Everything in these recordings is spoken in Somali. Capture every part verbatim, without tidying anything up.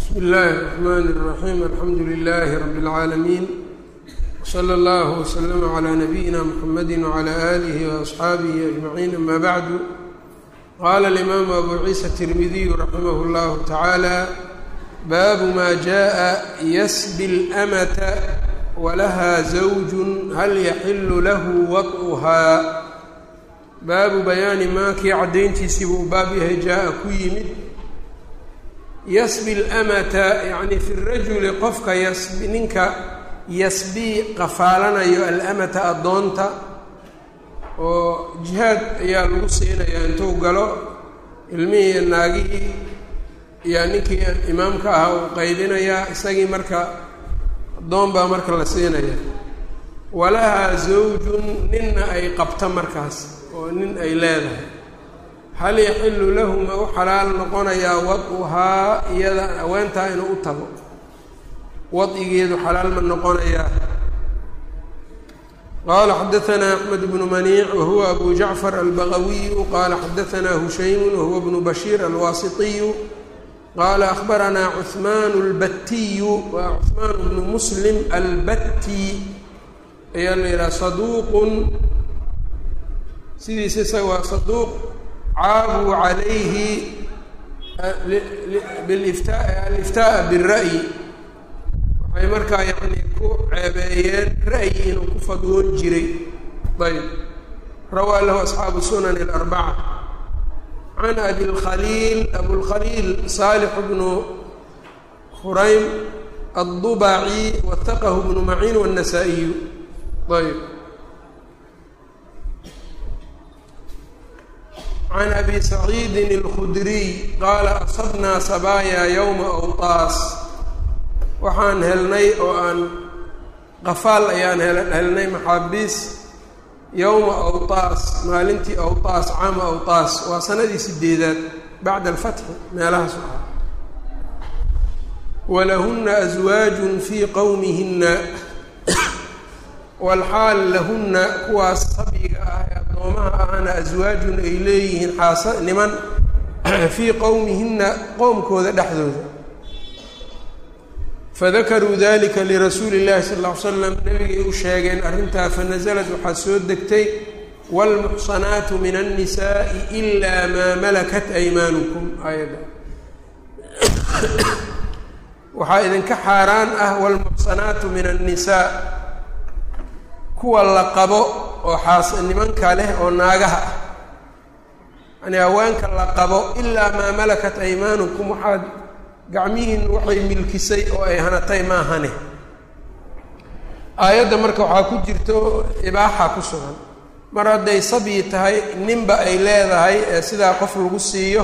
بسم الله الرحمن الرحيم الحمد لله رب العالمين وصلى الله وسلم على نبينا محمد وعلى آله وأصحابه أجمعين أما بعد قال الإمام أبو عيسى الترمذي رحمه الله تعالى باب ما جاء يسبي الأمة ولها زوج هل يحل له وطئها baabu bayaani maa kii caddayntiisii buu baab yahay jaa-a ku yimid yasbi lamata yacni fi rajuli qofka yasbi ninka yasbii qafaalanayo alamata addoonta oo jihaad ayaa lagu siinayaa intuu galo ilmihii iyo naagihii iyo ninkii imaamka ahaa uu qaybinayaa isagii marka addoon baa marka la siinayaa walahaa zawjun ninna ay qabta markaas oo nin ay leedahay hal yaxilu lahu ma u xalaal noqonayaa wad-uhaa iyada haweentaa inuu u tago wad-igeedu xalaal ma noqonayaa qaala xadaanaa axmed bnu maniic wahuwa abu jacfar albagawiyu qaala xadaanaa hushaymun wahuwa bnu bashiir alwaasitiyu qaala akhbaranaa cuhmaan albatiyu waa cuhmaan bnu muslim albatti ayaa la yidhaha saduuqun sidiisa isaga waa saduuq caabuu calayhi biliftaa aliftaaa bira'yi waxay markaa yacni ku ceebeeyeen ra'yi inuu ku fadwoon jiray ayb rawaa lahu asxaabu sunan alarbaca can abi lkhaliil abulkhaliil saalix bnu khuraym addubaci wataqahu bnu maciin wannasaa'iyu ayb can abi saciidin alkhudriy qaala asabnaa sabaaya yowma awtaas waxaan helnay oo aan qafaal ayaan helnay maxaabiis yowma awtaas maalintii awtaas caama awtaas waa sanadii sideedaad bacda alfatxi meelahaas ahaa walahunna aswaajun fii qowmihinna walxaal lahunna kuwaas sabyiga ah ee addoomaha ahna aswaajun ay leeyihiin xaasa niman fii qowmihinna qowmkooda dhexdooda fadakaruu dalika lirasuuli llahi sal lla ly slam nabigay u sheegeen arrintaa fanasalad waxaa soo degtay waalmuxsanaatu min annisaai ilaa maa malakat aymaanukum aayadda waxaa idinka xaaraan ah waalmuxsanaatu min annisaa kuwa la qabo oo xaas nimanka leh oo naagaha ah yani haweenka la qabo ilaa maa malakat aymaanukum waxaad gacmihiin waxay milkisay oo ay hanatay maahane aayadda marka waxaa ku jirto ibaaxa ku sugan mar hadday sabyi tahay ninba ay leedahay ee sidaa qof lagu siiyo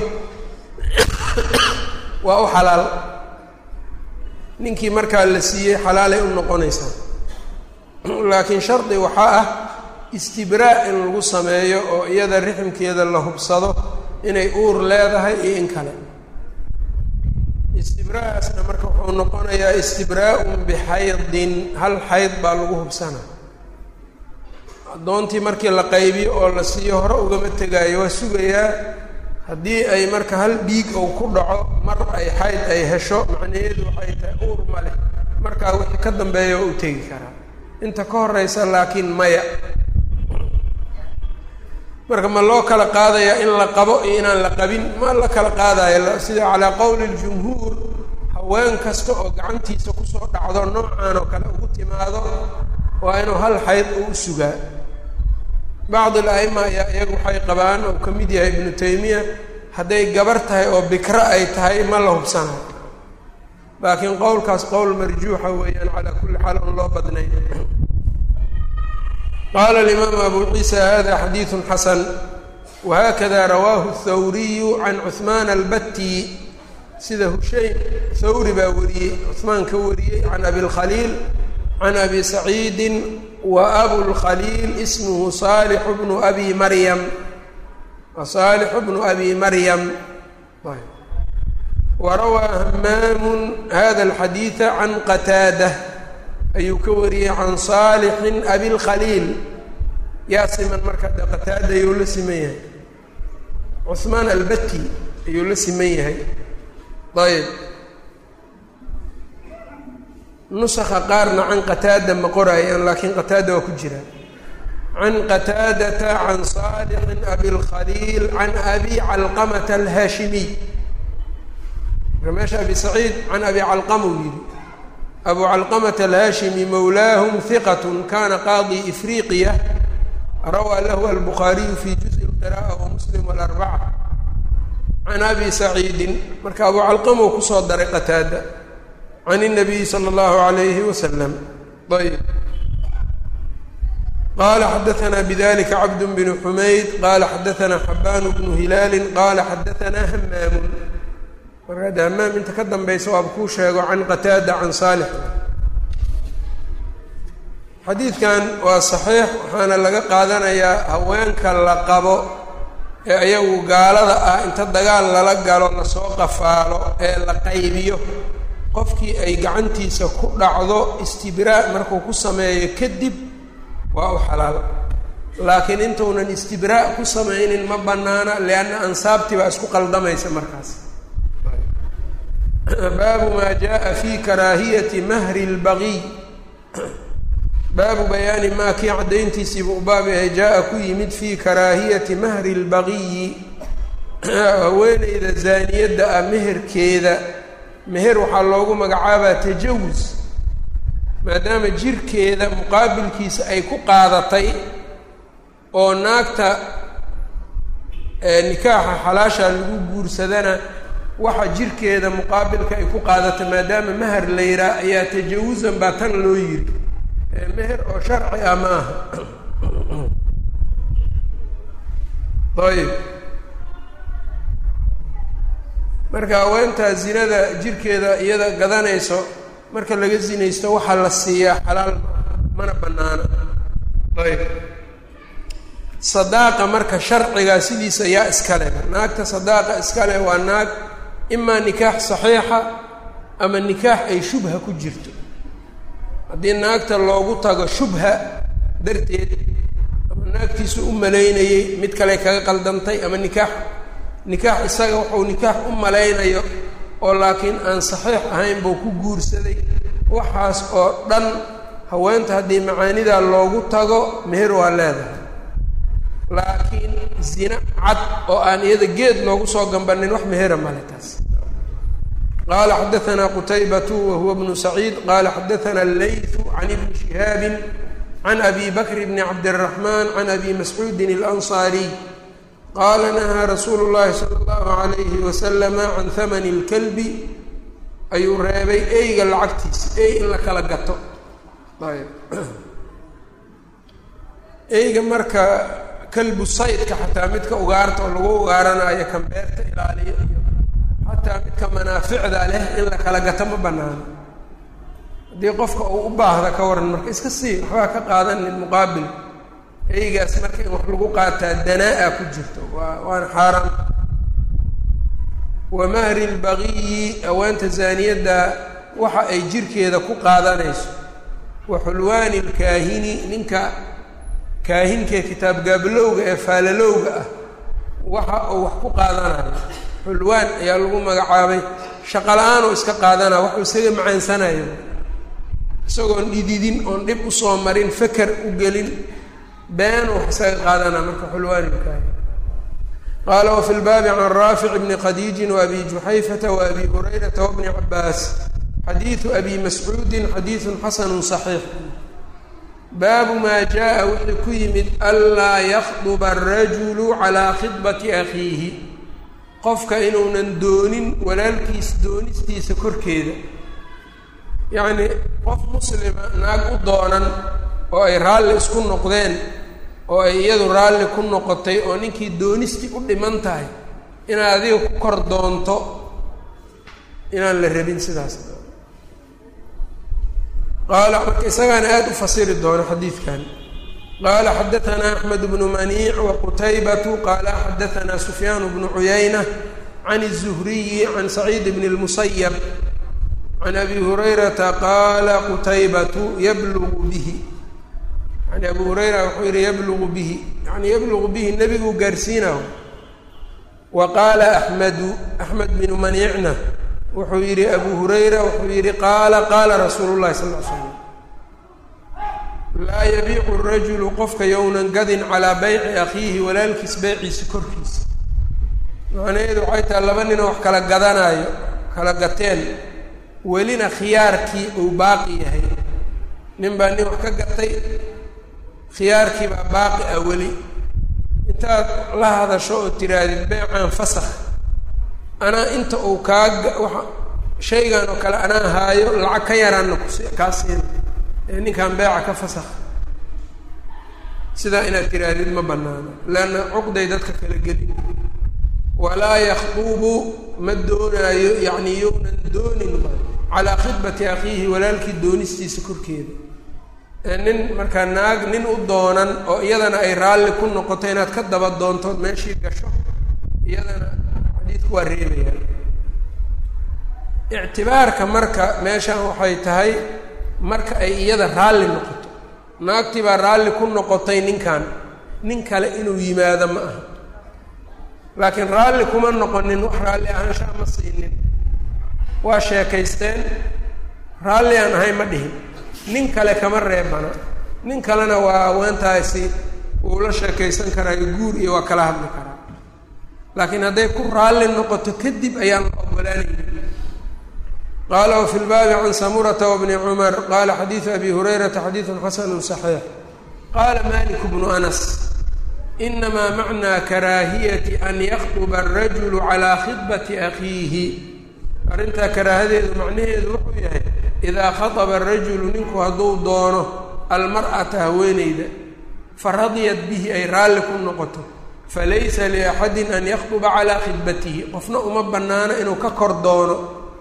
waa u xalaal ninkii markaa la siiyey xalaalay u noqonaysaa laakiin shardi waxaa ah istibraa in lagu sameeyo oo iyada riximkeeda la hubsado inay uur leedahay iyo in kale istibraa'aasna marka wuxuu noqonayaa istibraa-un bixaydin hal xayd baa lagu hubsana addoontii markii la qaybiyo oo la siiyo hore ugama tegaayo waa sugayaa haddii ay marka hal dhiig ou ku dhaco mar ay xayd ay hesho macnaheedu waxay tahay uur ma leh markaa wixii ka dambeeya oo u tegi karaa inta ka horeysa laakiin maya marka ma loo kala qaadayaa in la qabo iyo inaan la qabin ma la kala qaadayo sida calaa qowli ljumhuur haween kasta oo gacantiisa kusoo dhacdo noocan oo kale ugu timaado waa inuu hal xayd uu u sugaa bacd al-a'ima ayaa iyagu waxay qabaan oo ka mid yahay ibnu taymiya hadday gabar tahay oo bikro ay tahay ma la hubsanayo laakiin qowlkaas qowl marjuuxa weeyaan calaa kulli xaal on loo badnay qaala alimaamu abu ciisa hada xadiidun xasan wahakada rawaahu athawriyu can cuhmaan albatti sida hushaym thawri baa wariyey cuhmaan ka wariyey can abi lkhaliil can abi saciidin wa abulkhaliil ismuhu saalixu bnu abi maryam saalixu bnu abi maryam warawaa hamaamu hada alxadiida can qataada ayuu ka wariyey can saalixin abilkhaliil yaa siman marka de qataada ayuu la siman yahay cuhmaan albatti ayuu la siman yahay ayb nusakha qaarna can qataada ma qorayaan laakiin qataada waa ku jira can qataadata can saalixin abi lkhaliil can abi calqamata alhaashimiy meesha abi saciid can abi calqama uu yidhi abu calqamata alhaashimi mawlaahum hiqat kana qaadi ifriqiya rawaa lahu albukhaariyu fi juزءi اlqira'a wa muslim walarbaca can abi saciidin marka abu calqama uu kusoo daray qataada can الnabiyi salى اllahu عalayhi wasalam ayb qala xadaثna bidalika cabd bn xumayd qala xadaثna xabaan bnu hilaali qala xadaثna hamaamun marka ada hamaam inta ka dambaysa waaba kuu sheego can qataada can saalix xadiidkan waa saxiix waxaana laga qaadanayaa haweenka la qabo ee ayagu gaalada ah inta dagaal lala galo lasoo qafaalo ee la qaybiyo qofkii ay gacantiisa ku dhacdo istibraa' markuu ku sameeyo kadib waa u xalaal laakiin intuunan istibraa' ku samaynin ma bannaana lianna ansaabtii baa isku qaldamaysa markaas baabu maa jaa fi karaahiyati mahri اlbagiy baabu bayaani maa kii caddayntiisiiba u baab yahay jaa-a ku yimid fii karaahiyati mahri اlbagiyi haweeneyda zaaniyadda ah meherkeeda meher waxaa loogu magacaabaa tajawus maadaama jirkeeda muqaabilkiisa ay ku qaadatay oo naagta nikaaxa xalaasha lagu guursadana waxa jirkeeda muqaabilka ay ku qaadatay maadaama meher la yihaa ayaa tajawusan baa tan loo yiri meher oo sharci ah ma aha ayb marka haweentaa zinada jirkeeda iyada gadanayso marka laga zinaysto waxaa la siiyaa xalaal mana banaana ayb sadaaqa marka sharcigaa sidiisa yaa iskale naagta sadaaqa iskale waa naag imaa nikaax saxiixa ama nikaax ay shubha ku jirto haddii naagta loogu tago shubha darteed ama naagtiisu u malaynayey mid kale kaga qaldantay ama nikaax nikaax isaga wuxuu nikaax u malaynayo oo laakiin aan saxiix ahayn buu ku guursaday waxaas oo dhan haweenta haddii macaanidaa loogu tago meher waa leedahay laakiin zina cad oo aan iyada geed loogu soo gambanin wax mehera male taas qaala xadaثna qutaybatu wahuwa bnu saciid qaala xadaثna allayثu can ibni shihaabi can abi bakr bni cabdالraxman can abi mascuudin اlanصaariy qaala nahaa rasuulu llahi salى اllahu عalayhi waslama can hamani اlkalbi ayuu reebay eyga lacagtiisa ey in la kala gato ayb eyga marka kalbu saydka xataa midka ugaarta oo lagu ugaaranayo kan beerta ilaaliyo iyo xataa midka manaaficda leh in la kala gato ma banaano haddii qofka uu u baahda ka waran marka iska sii waxbaa ka qaadanin muqaabil eygaas marka in wax lagu qaataa danaa-a ku jirto waa waana xaaraan wa mahri lbagiyi haweenta zaaniyadda waxa ay jirkeeda ku qaadanayso wa xulwaani lkaahini ninka kaahinkee kitaab gaablowga ee faalalowga ah waxa uu wax ku qaadanayo xulwaan ayaa lagu magacaabay shaqo la-aan oo iska qaadanaya waxuu isaga macaansanayo isagoon dhididin oon dhib usoo marin feker u gelin been wax isaga qaadanaa marka xulwaani lkaahin qaala wafi lbaabi can raafic bni khadiijin waabi juxayfata waabi hurayrata wabni cabaas xadiidu abi mascuudin xadiidun xasanu صaxiix baabu maa jaa wuxuu ku yimid anlaa yakduba arajulu calaa khidbati akhiihi qofka inuunan doonin walaalkiis doonistiisa korkeeda yacnii qof muslima naag u doonan oo ay raalli isku noqdeen oo ay iyadu raalli ku noqotay oo ninkii doonistii u dhiman tahay inaad adiga ku kor doonto inaan la rabin sidaas qaala marka isagaana aada u fasiri doono xadiidkan qaala xadaثna axmed bnu maniic waqutaybatu qaala xadaثna sufyaan bnu cuyayna can الzuhriyi can saciid bn اlmusayab can abi hurayrata qaala qutaybatu yablugu bihi yani abu hurayra wuxuu yihi yablugu bihi yani yablugu bihi nebiguu gaarsiinaho wa qaala axmedu axmed bnu maniicna wuxuu yidhi abu hurayra wuxuu yidhi qaala qaala rasuulu llahi sal ll ly slam laa yabiicu rajulu qofka yownan gadin calaa bayci akhiihi walaalkiis beyciisa korkiisa macnaheedu waxay tahay laba ninoo wax kala gadanaayo kala gateen welina khiyaarkii uu baaqi yahay nin baa nin wax ka gatay khiyaarkii baa baaqi ah weli intaad la hadasho oo tiraadid beecaan fasakh anaa inta uu kaaga waa shaygan oo kale anaa haayo lacag ka yaraanna kus kaa siina ee ninkaan beeca ka fasakh sidaa inaad tiraadid ma banaano leanna cuqday dadka kala gelin walaa yakdubu ma doonaayo yacni yownan doonin calaa khidbati akhiihi walaalkii doonistiisa korkeeda ee nin markaa naag nin u doonan oo iyadana ay raalli ku noqoto inaad ka daba doontood meeshii gasho iyadana xadiidku waa reebayaan ictibaarka marka meeshan waxay tahay marka ay iyada raalli noqoto naagtii baa raalli ku noqotay ninkan nin kale inuu yimaado ma aha laakiin raalli kuma noqonin wax raalli ahaanshaa ma siinin waa sheekaysteen raalli aan ahay ma dhihin nin kale kama reebana nin kalena waa haweentaasi wuu la sheekaysan karaayo guur iyo waa kala hadli karaa laakiin hadday ku raalli noqoto kadib ayaan la ogolaanaynin qaala wafi lbaabi can samurata wabni cumar qaala xadiidu abi hurayrata xadiidun xasanu صaxiix qaala malik bnu anas inamaa macnaa karaahiyati an yakduba arajulu calaa khidbati akhiihi arrintaa karaahadeedu macnaheedu wuxuu yahay idaa khaطba arajulu ninku hadduu doono almar'ata haweeneyda faradiyat bihi ay raalli ku noqoto falaysa liaxadin an yakduba calaa khidbatihi qofna uma bannaano inuu ka kor doono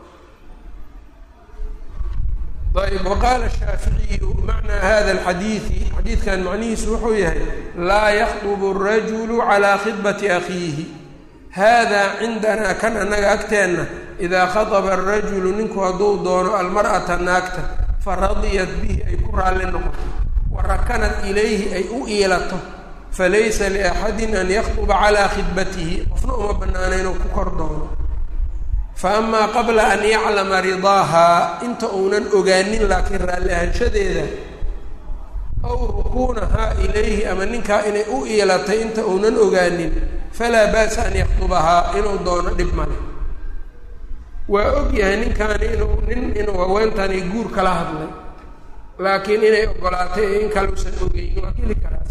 ayb waqaala shaaficiyu macnaa hada alxadiidi xadiidkan macnihiisu wuxuu yahay laa yakdubu arajulu calaa khidbati akhiihi haadaa cindanaa kan annaga agteenna idaa khaطba arajulu ninku hadduu doono almar'ata naagta faradiyat bihi ay ku raalli noqoto warakanat ilayhi ay u iilato falaysa liaxadin an yakduba calaa khidbatihi qofna uma bannaano inuu ku kor doono fa amaa qabla an yaclama ridaahaa inta uunan ogaanin laakiin raalli ahaanshadeeda aw rukuunahaa ilayhi ama ninkaa inay u iilatay inta uunan ogaanin falaa ba'sa an yakdubahaa inuu doono dhib male waa og yahay ninkaani inuu nin inuu haweentani guur kala hadlay laakiin inay ogolaatay ee in kale usan ogeyn waa geli karaa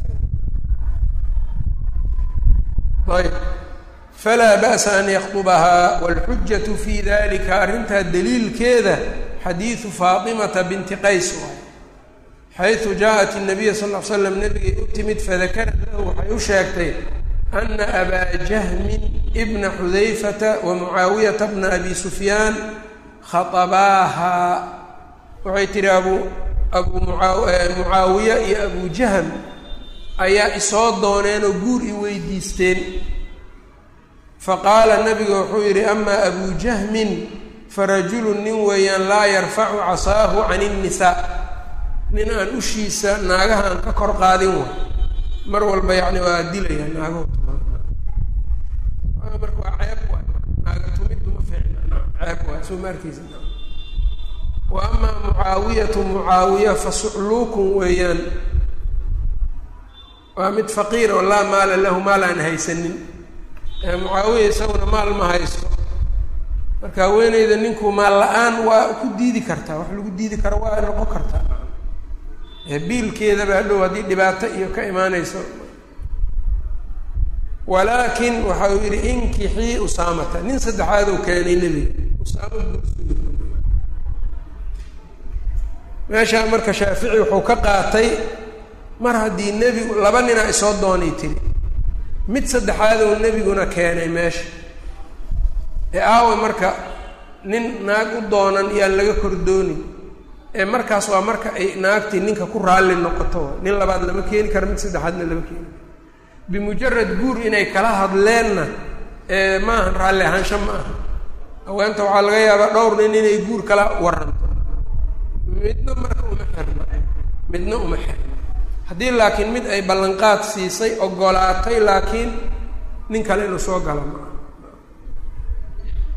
ayb falaa ba'sa an yakdubahaa waalxujatu fii dalika arrintaa daliilkeeda xadiidu faatimata binti qays waay xaysu jaa-at inabiya sal ll ly slam nabigay u timid fadakarad lahu waxay u sheegtay ana abaa jahmin bna xudayfata wa mucaawiyata bna abi sufyaan khaطabaahaa waxay tihi abu abu mucaawiya iyo abu jahm ayaa isoo dooneen oo guur i weydiisteen faqaala nabiga wuxuu yidhi amaa abu jahmin farajulu nin weeyaan laa yarfacu casaahu can الnisaa nin aan ushiisa naagaha aan ka kor qaadin way mar walba yani waa dilaya naagaho marka waa ceeb waay naaga tumiddu ma fiicna ceeb waay soo ma arkeysa wa amaa mucaawiyatu mucaawiya fa sucluukun weeyaan waa mid faqiir oo laa maala lahu maal aan haysanin mucaawiya isaguna maal ma haysto marka haweeneyda ninku maal la-aan waa ku diidi kartaa wax lagu diidi karo waa noqon kartaa biilkeedaba hadhow haddii dhibaato iyo ka imaanayso walaakin waxa uu yidhi inkixii usaamata nin saddexaad oo keenay nebiga usaama meeshaa marka shaafici wuxuu ka qaatay mar haddii nebigu laba ninaa isoo doonay tiri mid saddexaad oo nebiguna keenay meesha ee aawa marka nin naag u doonan iyaan laga kordoonin ee markaas waa marka ay naagtii ninka ku raalli noqoto nin labaad lama keeni karo mid saddexaadna lama keeni karo bimujarad guur inay kala hadleenna ee maahan raalli ahaansho ma aha haweenta waxaa laga yaabaa dhowr nin inay guur kala waranto midna marka uma xirna midna uma xirna haddii laakiin mid ay ballanqaad siisay ogolaatay laakiin nin kale inuu soo gala maa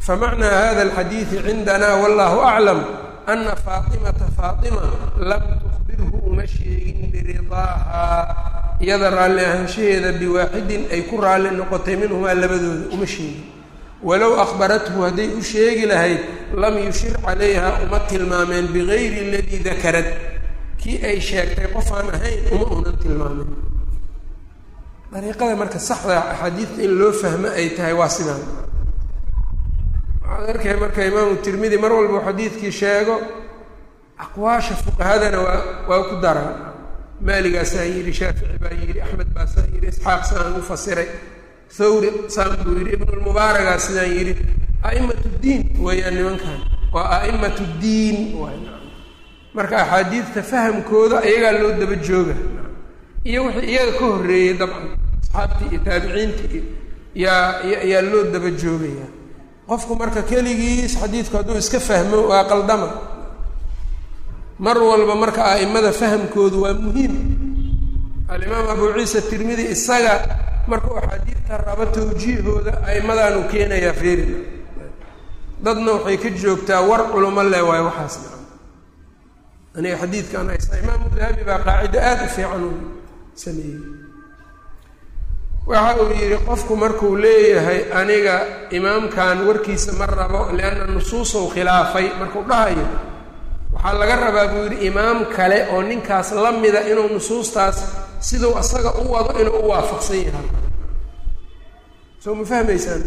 famacnaa hada alxadiidi cindana wallahu aclam ana faatimata faatima lam tukhbirhu uma sheegin biridaahaa iyada raalli ahaanshaheeda biwaaxidin ay ku raalli noqotay minhumaa labadooda uma sheegin walow akhbarathu hadday u sheegi lahayd lam yushir calayha uma tilmaameen bigayri aladii dakarad kii ay sheegtay qofaan ahayn uma unan tilmaameen dariiqada marka saxda axaadiidta in loo fahmo ay tahay waa sidaan waxaad arkay marka imaamu tirmidi mar walba xadiidkii sheego aqwaasha fuqahadana waa waa ku daraa maaligaasaa yidhi shaafici baa yidhi axmed baasaa yidhi isxaaq saan u fasiray thawri saan buu yidhi ibnulmubaaragaa sidaan yidhi a'imatu ddiin weeyaan nimankan waa a'imatu ddiin waay marka axaadiidta fahamkooda iyagaa loo daba jooga iyo wixii iyaga ka horreeyey dabcan asxaabtii iyo taabiciintii yaa yaa loo daba joogaya qofku marka keligiis xadiidku hadduu iska fahmo waa qaldama mar walba marka a'imada fahamkoodu waa muhiim alimaam abu ciisa tirmidi isaga markuu axaadiidta rabo tawjiihooda a'imadaanu keenayaa feeri dadna waxay ka joogtaa war culamo leh waayo waxaas nacan aniga xadiidkaan haysta imaamu dahabi baa qaacido aada u fiican uu sameeyey waxa uu yidhi qofku markuu leeyahay aniga imaamkan warkiisa ma rabo lianna nusuusou khilaafay markuu dhahayo waxaa laga rabaa buu yidhi imaam kale oo ninkaas la mida inuu nusuustaas siduu asaga u wado inuu u waafaqsan yahay soo ma fahmaysaan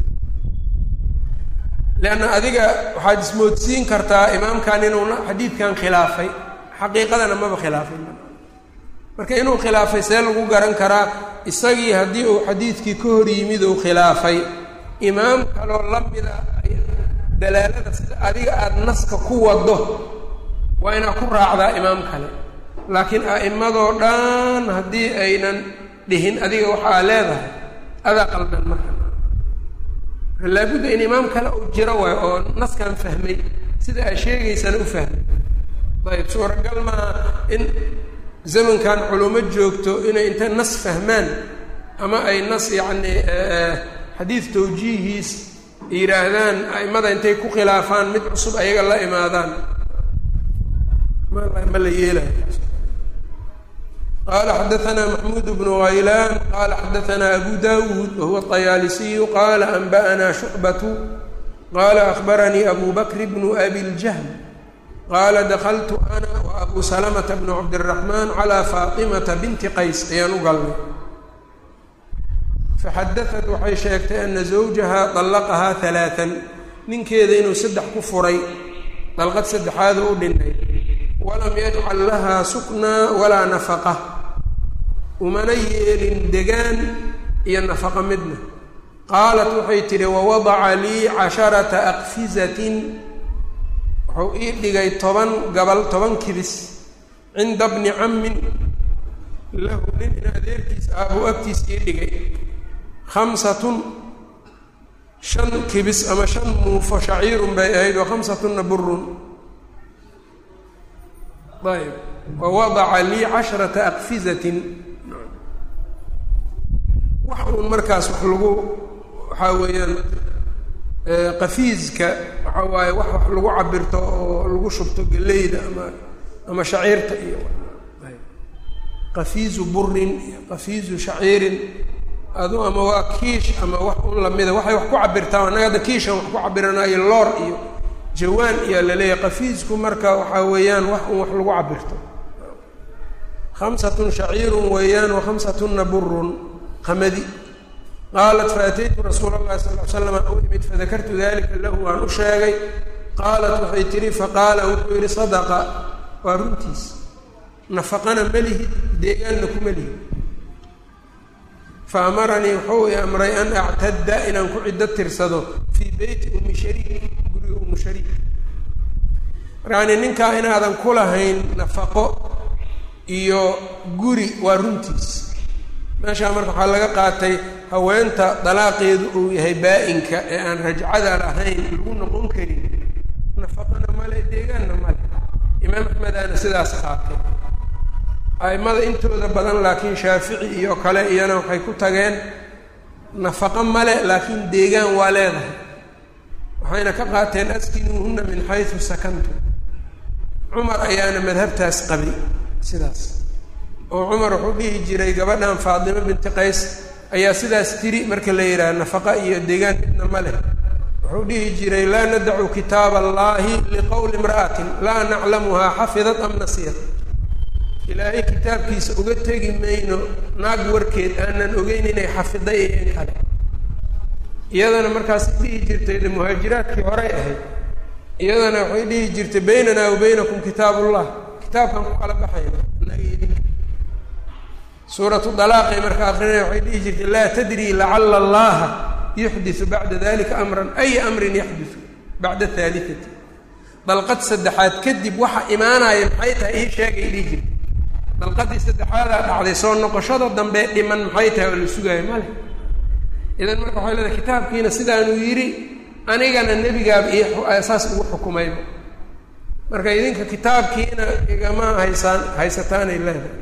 leanna adiga waxaad ismoodsiin kartaa imaamkan inuuna xadiidkan khilaafay xaqiiqadana maba khilaafay marka inuu khilaafay see lagu garan karaa isagii haddii uu xadiidkii ka hor yimid uu khilaafay imaam kaloo la mida dalaalada sida adiga aada naska ku wado waa inaad ku raacdaa imaam kale laakiin a'immadoo dhan haddii aynan dhihin adiga waxaa leedahay adaa qaldan marka laabudda in imaam kale uu jiro waayo oo naskan fahmay sida aad sheegaysana u fahmay ayib suuragal maaha in zamankan culummo joogto inay inta nas fahmaan ama ay nas yacni xadiid tawjiihiis yidhaahdaan a'immada intay ku khilaafaan mid cusub ayaga la imaadaan ma ma la yeelayo qaala xadaثna maxmuud bnu haylaan qaala xadaثna abu dawuud wahuwa الطayaalisiyu qaala anba'na shucbatu qaala akhbaranii abu bakr bnu abi اljahm qaala dakaltu ana wa abu salamata bnu cabdالraxmaan calى faatimata binti qays ayaan u galnay faxadaثat waxay sheegtay ana zawjaha طallaqahaa ثalaaثan ninkeeda inuu saddex ku furay dalqad saddexaadu u dhinay walam yajcal lahaa suknaa walaa nafaqa umana yeelin degaan iyo nafaqa midna qaalat waxay tidhi wawadaca lii casharata aqfizatin wuxuu ii dhigay toban gabal toban kibis cinda bni cammin lahu nin in adeerkiis aabuu agtiis ii dhigay khamsatun shan kibis ama shan muufo shaciirun bay ahayd wa khamsatunna burun ayb wawadaca lii casharata aqfizatin wax uun markaas wax lagu waxaa weeyaan qafiiska waxaa waaye wax wax lagu cabirto oo lagu shubto geleyda ama ama shaciirta iyo qafiizu burin iyo qafiizu shaciirin adu ama waa kiish ama wax un lamida waxay wax ku cabirtaa annaga hadda kiishan wax ku cabiranayo loor iyo jawaan iyaa laleeyahay qafiisku marka waxaa weeyaan wax un wax lagu cabirto khamsatun shaciirun weeyaan wa khamsatunna burun qamadi qaalat faataytu rasuula allahi sal ly slam u imid fadakartu dalika lahu waan u sheegay qaalat waxay tihi faqaala wuxuu yidhi sadaqa waa runtiis nafaqana malihid deegaanna kuma lihid fa amaranii wuxuu i amray an actadda inaan ku ciddo tirsado fii beyti ummi shariik guriga ummu shariik markaani ninkaa inaadan ku lahayn nafaqo iyo guri waa runtiis meeshaa marka waxaa laga qaatay haweenta dalaaqeedu uu yahay baa-inka ee aan rajcada lahayn lagu noqon karin nafaqana male deegaanna male imaam axmedaana sidaas qaatay a'immada intooda badan laakiin shaafici iyo kale iyana waxay ku tageen nafaqo male laakiin deegaan waa leedahay waxayna ka qaateen askinuuhunna min xaysu sakantum cumar ayaana madhabtaas qabay sidaas oo cumar wuxuu dhihi jiray gabadhan faadimo binti qays ayaa sidaas tiri marka la yidhaha nafaqa iyo deegaan midna ma leh wuxuu dhihi jiray laa nadacu kitaab allahi liqowli imra'atin laa naclamuhaa xafidat am nasiyat ilaahay kitaabkiisa uga tegi mayno naag warkeed aanan ogeyn inay xafiday iyo in kale iyadana markaas dhihi jirtay de muhaajiraadkii horey ahayd iyadana waxay dhihi jirtay baynanaa wa baynakum kitaabullah kitaabkan ku kala baxayna inaga idinka suuratu dalaaqay marka akrinaya waxay dhihi jirtay laa tadri lacala allaha yuxdisu bacda dalika amran ay amrin yaxdisu bacda haaliati dalqad saddexaad kadib waxa imaanaya maxay tahay ii sheegay dhihi jirtay dalqadii saddexaadaa dhacday soo noqoshada dambe dhiman maxay tahay oo la sugaayo male idan marka waxay leedahay kitaabkiina sidaanuu yidhi anigana nebigaaba iyo saas ugu xukumayba marka idinka kitaabkiina igama haysaan haysataanay leedahay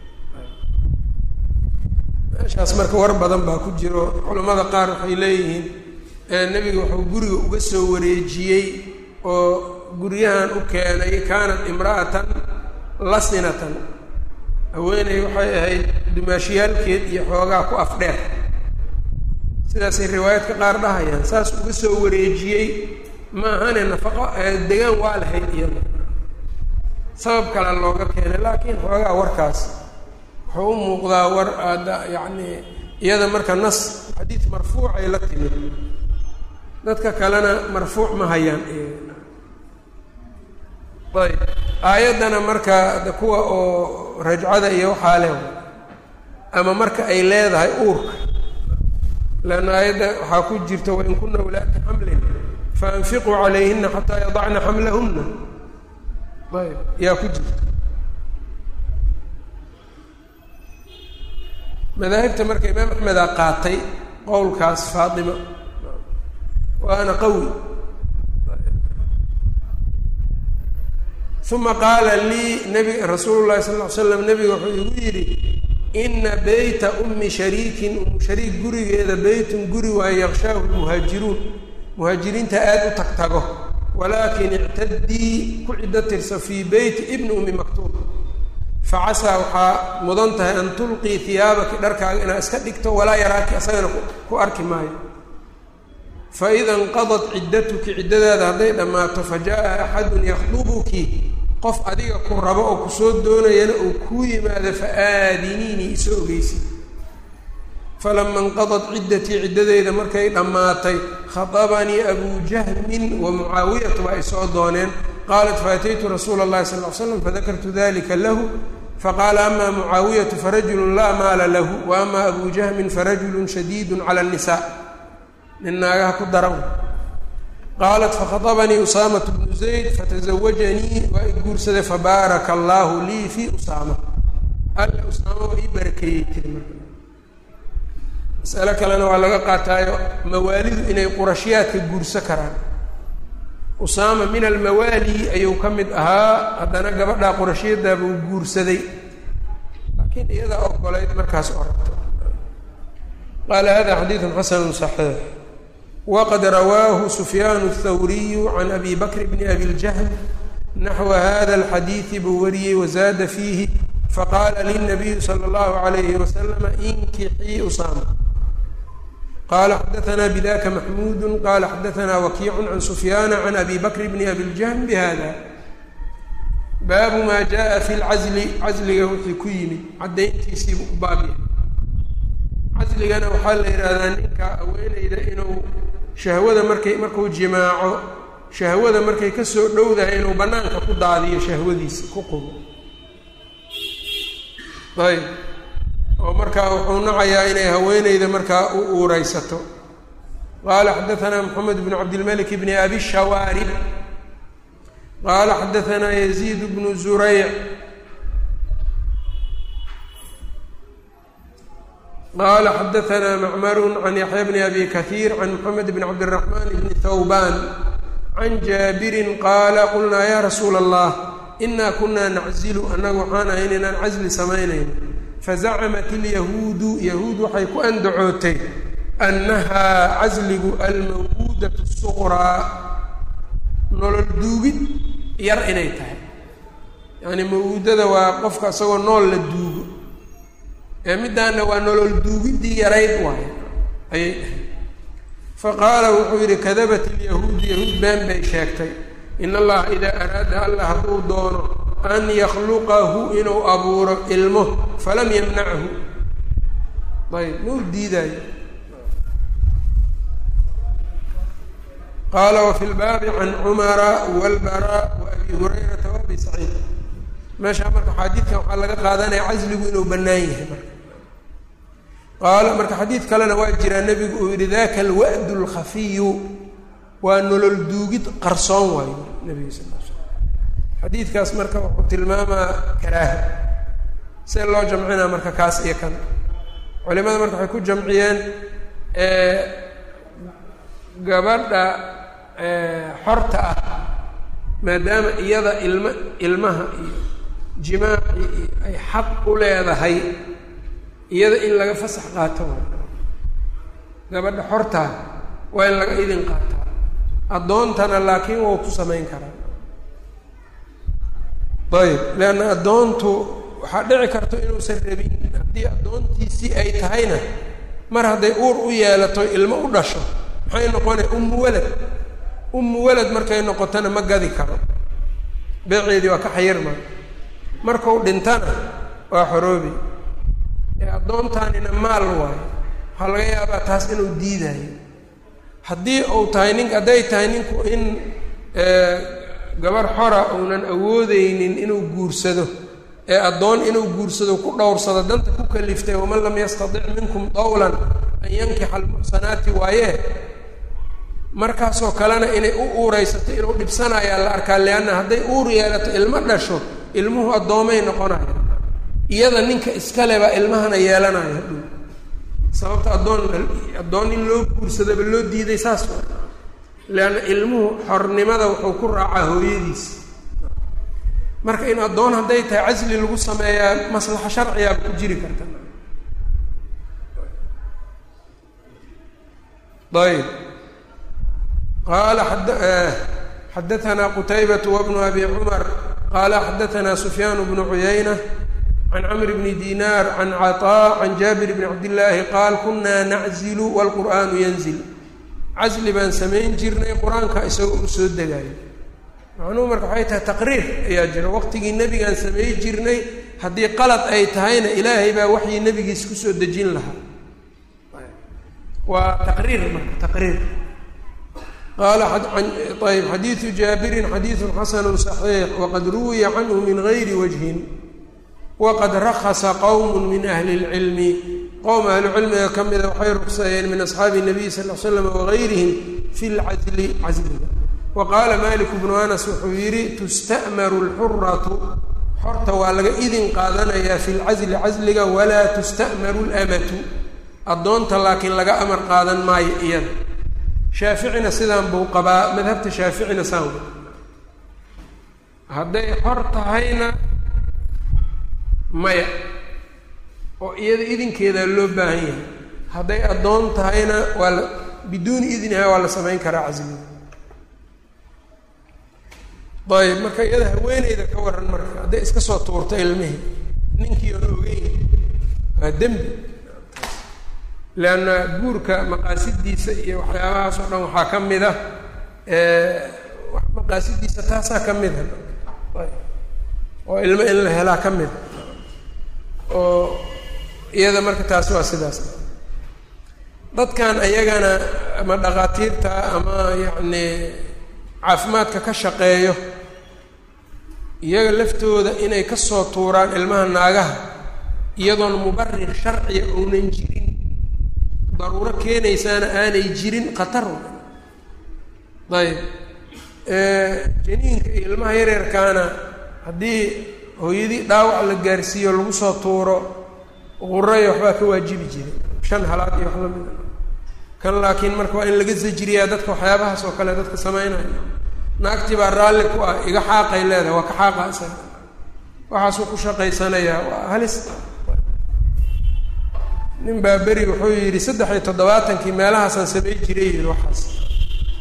meeshaas marka war badan baa ku jiro culammada qaar waxay leeyihiin nebiga wuxuu guriga uga soo wareejiyey oo guryahan u keenay kaanat imra'atan lasinatan haweeney waxay ahayd dumaashiyaalkeed iyo xoogaa ku afdheer sidaasay riwaayadka qaar dhahayaan saas uga soo wareejiyey ma ahane nafaqo degaan waa lahayd iyada sabab kale looga keenay laakiin xoogaa warkaas wuxuu u muuqdaa war aada yacni iyada marka nas xadiid marfuuc ay la timid dadka kalena marfuuc ma hayaan ayb aayaddana marka kuwa oo rajcada iyo waxaa leh ama marka ay leedahay uurka leanna aayadda waxaa ku jirta wain kuna wulaati xamlin faanfiquu calayhina xataa yadacna xamlahunna ayb yaa ku jirta madaahibta marka imaam axmedaa qaatay qowlkaas faatima waana qawi uma qaala lii nabi rasuulu llahi sal ll ly slam nabiga wuxuu igu yidhi ina beyta ummi shariikin umu shariik gurigeeda beytun guri waayo yaqshaahu lmuhaajiruun muhaajiriinta aada u tag tago walaakin ictadii ku ciddo tirsa fii beyti ibni ummi maktuub facasaa waxaa mudan tahay an tulqii hiyaabaki dharkaaga inaad iska dhigto walaa yaraaki asagana ku arki maayo faida inqadat ciddatuki ciddadaada hadday dhammaato fa jaa axadun yakhdubuki qof adiga ku rabo oo kusoo doonayana uu kuu yimaado fa aadiniinii isoo ogeysi falama inqadat ciddatii ciddadeyda markay dhammaatay khatabanii abuu jahmin wa mucaawiyatu waa ay soo dooneen qaalat faataytu rasuula اllahi sal ly slam fadakartu dalika lahu faqaala ama mucaawiyatu farajulu laa maala lahu wa ama abu jahmin farajulu shadiidu cala الnisa nin naagaha ku daran qaalat fakhaطabanii usaamatu bnu zayd fatazawajanii waa i guursaday fabaaraka allaahu lii fii usaama alla usaama waa ii barakeeyey tiri marka masalo kalena waa laga qaataayo mawaalidu inay qurashyaadka guurso karaan usaama min almawaali ayuu ka mid ahaa haddana gabadhaa qurashyadaa buu guursaday laakiin iyadaa ogolayd markaas oo rabto qaala hada xadiidu xasanu صaxiix waqad rawaahu sufyaan الthawriyu can abi bakr bni abi ljahm naxwa hada alxadiidi buu wariyey wazaada fiihi faqaala lilnabiyi salى اllahu alayhi waslama inkixii usaama qala xadaثna bdaka maxmuud qala xadaثna wakiic can sufyaana can abi bakr bni abi ljahm bihada baabu ma jaءa fi lcazli casliga wixii ku yimid caddayntiisiibu u baab yahay casligana waxaa la yidhaahdaa ninka haweeneyda inuu shahwada markay markuu jimaaco shahwada markay ka soo dhowdahay inuu bannaanka ku daadiyo shahwadiisa ku qubo ayb oo markaa wuxuu nacayaa inay haweeneyda markaa u uureysato qaala xadaثna moxamed bn cabdilmalik bni abi shawaarib qaala xadaثna yaziid bnu zurayc qaala xadaثna macmaru can yaxya bni abi kahiir can moxamed bn cabdالraxman bni thawban can jaabirin qaala qulnaa ya rasuula اllah ina kuna naczilu annagu waxaan ahayn inaan casli samaynayno fazacmat ilyahuudu yahuud waxay ku andacootay annahaa casligu almawquud almaw'uudatu suqraa nolol duugid yar inay tahay yacni maw'uudada waa qofka isagoo nool la duugo ee middaana waa nolol duugiddii yarayd waayo ayay dhahay faqaala wuxuu yidhi kadabat ilyahuud yahuud been bay sheegtay in allaha idaa araada allah hadduu doono an yakhluqahu inuu abuuro ilmo falam yamnachu ayb mau diidaayo qaala wafi lbaabi can cumara walbaraa wa abi hurayrata wa abi saciid meeshaa marka xadiidkan waxaa laga qaadanaya casligu inuu bannaan yahay marka qaala marka xadiid kalena waa jiraa nebigu uu yidhi daka alwa'du alkhafiyu waa nolol duugid qarsoon waayo nebiga sal l slam xadiidkaas marka wuxuu tilmaamaa karaaha see loo jamcinaa marka kaas iyo kan culimada marka waxay ku jamciyeen gabadha xorta ah maadaama iyada ilma ilmaha iyo jimaaci iyo ay xaq u leedahay iyada in laga fasax qaato gabadha xortaa waa in laga idin qaataa addoontana laakiin wou ku samayn karaa ayb leanna addoontu waxaa dhici karto inuusan rabin haddii addoontiisii ay tahayna mar hadday uur u yeelato ilmo u dhasho maxay noqonay ummu walad ummu walad markay noqotona ma gadi karo beeceedii waa ka xayirmaa markuu dhintana waa xoroobi ee addoontaanina maal waayo waxaa laga yaabaa taas inuu diidayo haddii uu tahay nink hadday tahay ninku in gabar xora uunan awoodeynin inuu guursado ee addoon inuu guursado ku dhowrsado danta ku kaliftay waman lam yastadic minkum dawlan an yankixa almuxsanaati waaye markaasoo kalena inay u uuraysato inuu dhibsanayaa la arkaa leanna hadday uur yeelato ilmo dhasho ilmuhu addoomay noqonaya iyada ninka iskale baa ilmahana yeelanaya hadhow sababta addoon addoon in loo guursadaba loo diiday saas waa leanna ilmuhu xornimada wuxuu ku raacaa hooyadiis marka in addoon hadday tahay casli lagu sameeyaa maslaxa sharcigaaba ku jiri karta ayb qaala xadaثna qtaybaة wbnu abi cmar qaala xadaثna sufyaan bnu cuyayna can cmr bni dinar can caطاء can jaabir bni cabdillaahi qaal kuna naczilu wاlqur'aanu yanzil casli baan samayn jirnay qur-aanka isagoo u soo degaayo macnuhu marka waxay tahay taqriir ayaa jira waqtigii nebigaan samey jirnay haddii qalad ay tahayna ilaahay baa waxii nebigiis kusoo dejin lahaa waa taqriir marka taqriir qaala ayb xadiidu jaabirin xadiidun xasanu صaxiix waqad ruwiya canhu min gayri wajhin waqad rakasa qowm min ahli اlcilmi qowm ahlucilmiga ka mida waxay rugsadeen min asxaabi الnabiy sal l slam wagayrihim fi lcazli casliga waqaala malik bnu anas wuxuu yidhi tusta'maru lxuratu xorta waa laga idin qaadanayaa fi lcasli casliga walaa tusta'maru lamatu addoonta laakiin laga amar qaadan maayo iyada shaaficina sidaan buu qabaa madhabta shaaficina saan wa hadday xor tahayna maya oo iyada idinkeedaa loo baahan yahay hadday addoon tahayna waa la biduuni idniha waa la samayn karaa casliga ayb marka iyada haweeneyda ka waran marka hadday iska soo tuurta ilmihii ninkii oon ogeyn waa dembi leanna guurka maqaasidiisa iyo waxyaabahaas oo dhan waxaa ka mid ah maqaasidiisa taasaa ka mid a oo ilmo in la helaa ka mid oo iyada marka taasi waa sidaas dadkan ayagana ama dhaqaatiirta ama yacni caafimaadka ka shaqeeyo iyaga laftooda inay ka soo tuuraan ilmaha naagaha iyadoon mubarir sharciya ounan jirin daruuro keenaysaana aanay jirin khatar ayb janiinka iyo ilmaha yareerkaana haddii hooyadii dhaawac la gaarsiiyo lagu soo tuuro quraya waxbaa ka waajibi jiray shan halaad iyo wax la mida kan laakiin marka waa in laga sajiriyaa dadka waxyaabahaas oo kale dadka sameynaya naagtii baa raalli ku ah iga xaaqay leedahay waa ka xaaqa isaga waxaasuu ku shaqaysanayaa waa halis nin baa beri wuxuu yidhi saddex iyo toddobaatankii meelahaasaan samay jiray yidhi waxaas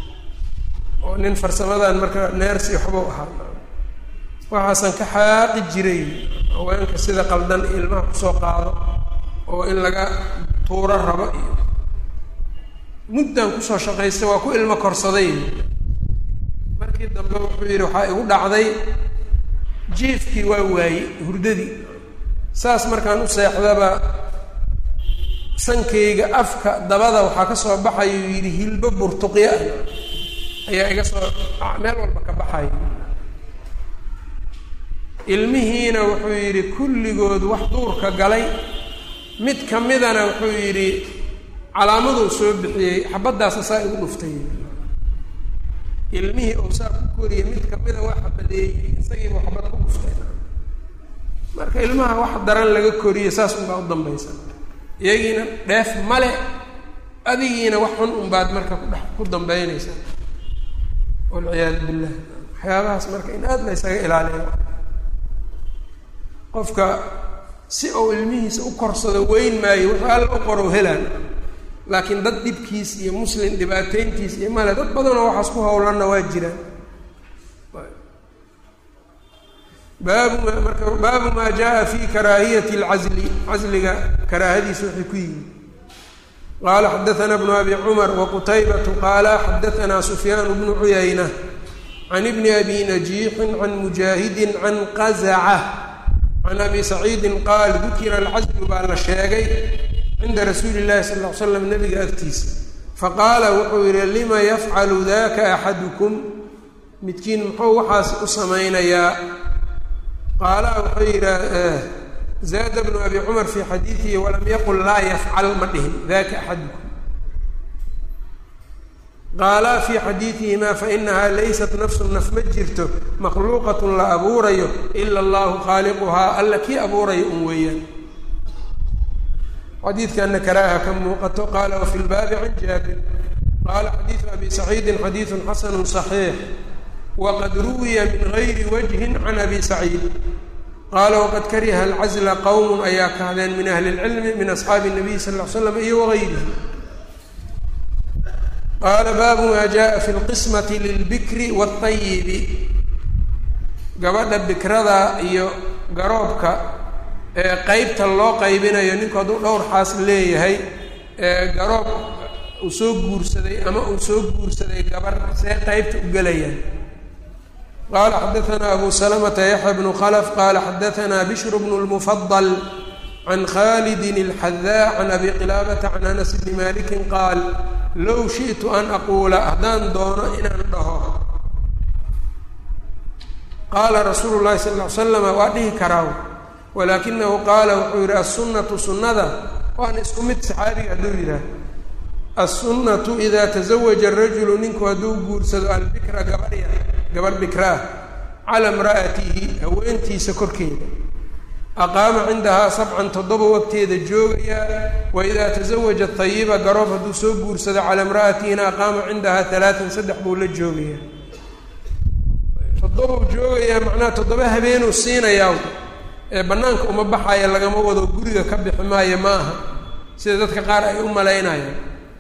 oo nin farsamadan marka neersi waxbuu ahaa waxaasan ka xaaqi jiray haweenka sida qaldan ilmaha kusoo qaado oo in laga tuuro rabo iyo muddan kusoo shaqaystay waa ku ilmo korsaday markii dambe wuxuu yidhi waxaa igu dhacday jiifkii waa waayey hurdadii saas markaan u seexdaba sankayga afka dabada waxaa ka soo baxayuu yidhi hilbo burtuqya ah ayaa iga soo meel walba ka baxay ilmihiina wuxuu yidhi kulligood wax duurka galay mid ka midana wuxuu yidhi calaamaduu soo bixiyey xabaddaasa saa igu dhuftay ilmihii oo saa ku koriyey mid kamida waa xabadeeyey isagiiba xabad ku dhuftay marka ilmaha wax daran laga koriyey saas unbaa u dambaysa iyagiina dheef male adigiina wax xun unbaad marka kudhex ku dambeynaysa walciyaadu billah waxyaabahaas marka in aada la ysaga ilaaliyo qofka si uu ilmihiisa u korsado weyn maayo wuxuu alla u qoro helaan laakiin dad dhibkiis iyo muslim dhibaateyntiis iyo male dad badanoo waxaas ku howlanna waa jiraan baabu marka baabu maa jaa fi karaahiyati alcazli casliga karaahadiisa waxay ku yimi qaala xadaثana bnu abi cumar waqutaybatu qaala xadaثana sufyaan bnu cuyayna can ibni abi najiixin can mujaahidin can qazaca can abi saciidin qaal dukira alcazlu baa la sheegay cinda rasuuli اllahi sal ll ly slam nabiga agtiisa faqaala wuxuu yihi lima yafcalu daka axadukum midkiin muxuu waxaas u samaynayaa qaala wuxuu yidhi zaada bnu abi cumar fii xadiidihi walam yaqul laa yafcal ma dhihin daka axadukum qaala fii xadiidihima fainaha laysat nafsu naf ma jirto makhluuqat la abuurayo ila allahu khaaliquhaa alla kii abuurayo un weeyaan xadiidkana karaaha ka muuqato qaala wafi lbaabi can jaabir qaala xadiidu abi saciidin xadiidun xasanu صaxiix waqad ruwiya min gayri wajhin can abi saciid qaala waqad kariha alcazla qowm ayaa kahdeen min ahli اlcilmi min asxaabi الnabiy sal ll ly slam iyo wagayrihi qaala baabu maa jaءa fi اlqismati lilbikri wاطayibi gabadha bikrada iyo garoobka ee qeybta loo qaybinayo ninku hadduu dhowr xaas leeyahay ee garoob uu soo guursaday ama uu soo guursaday gabar see qeybta u gelayaan qaala xadaثana abu salamata yaxya bnu khlf qaala xadaثana bishr bnu اlmufadl can khalidin اlxadaa can abi qilaabata can anas bni maliki qaal low shiئtu an aquula haddaan doono inaan dhaho qaala rasuulu llahi sal ll ly slama waa dhihi karaa walaakinahu qaala wuxuu yidhi assunnatu sunnada waana isku mid saxaabiga hadduu yidhaah assunnatu idaa tazawaja arajulu ninku hadduu guursado albikra gabarya gabar bikraa cala imra'atihi haweentiisa korkeeda aqaama cindahaa sabcan toddoba wagteeda joogayaa wa idaa tazawaja tayiba garoob hadduu soo guursado cala imra'atihina aqaama cindahaa talaatan saddex buu la joogayaa toddobau joogayaa macnaha toddoba habeenuu siinayaa ee bannaanka uma baxaya lagama wado guriga ka bixi maayo ma aha sida dadka qaar ay u malaynayaan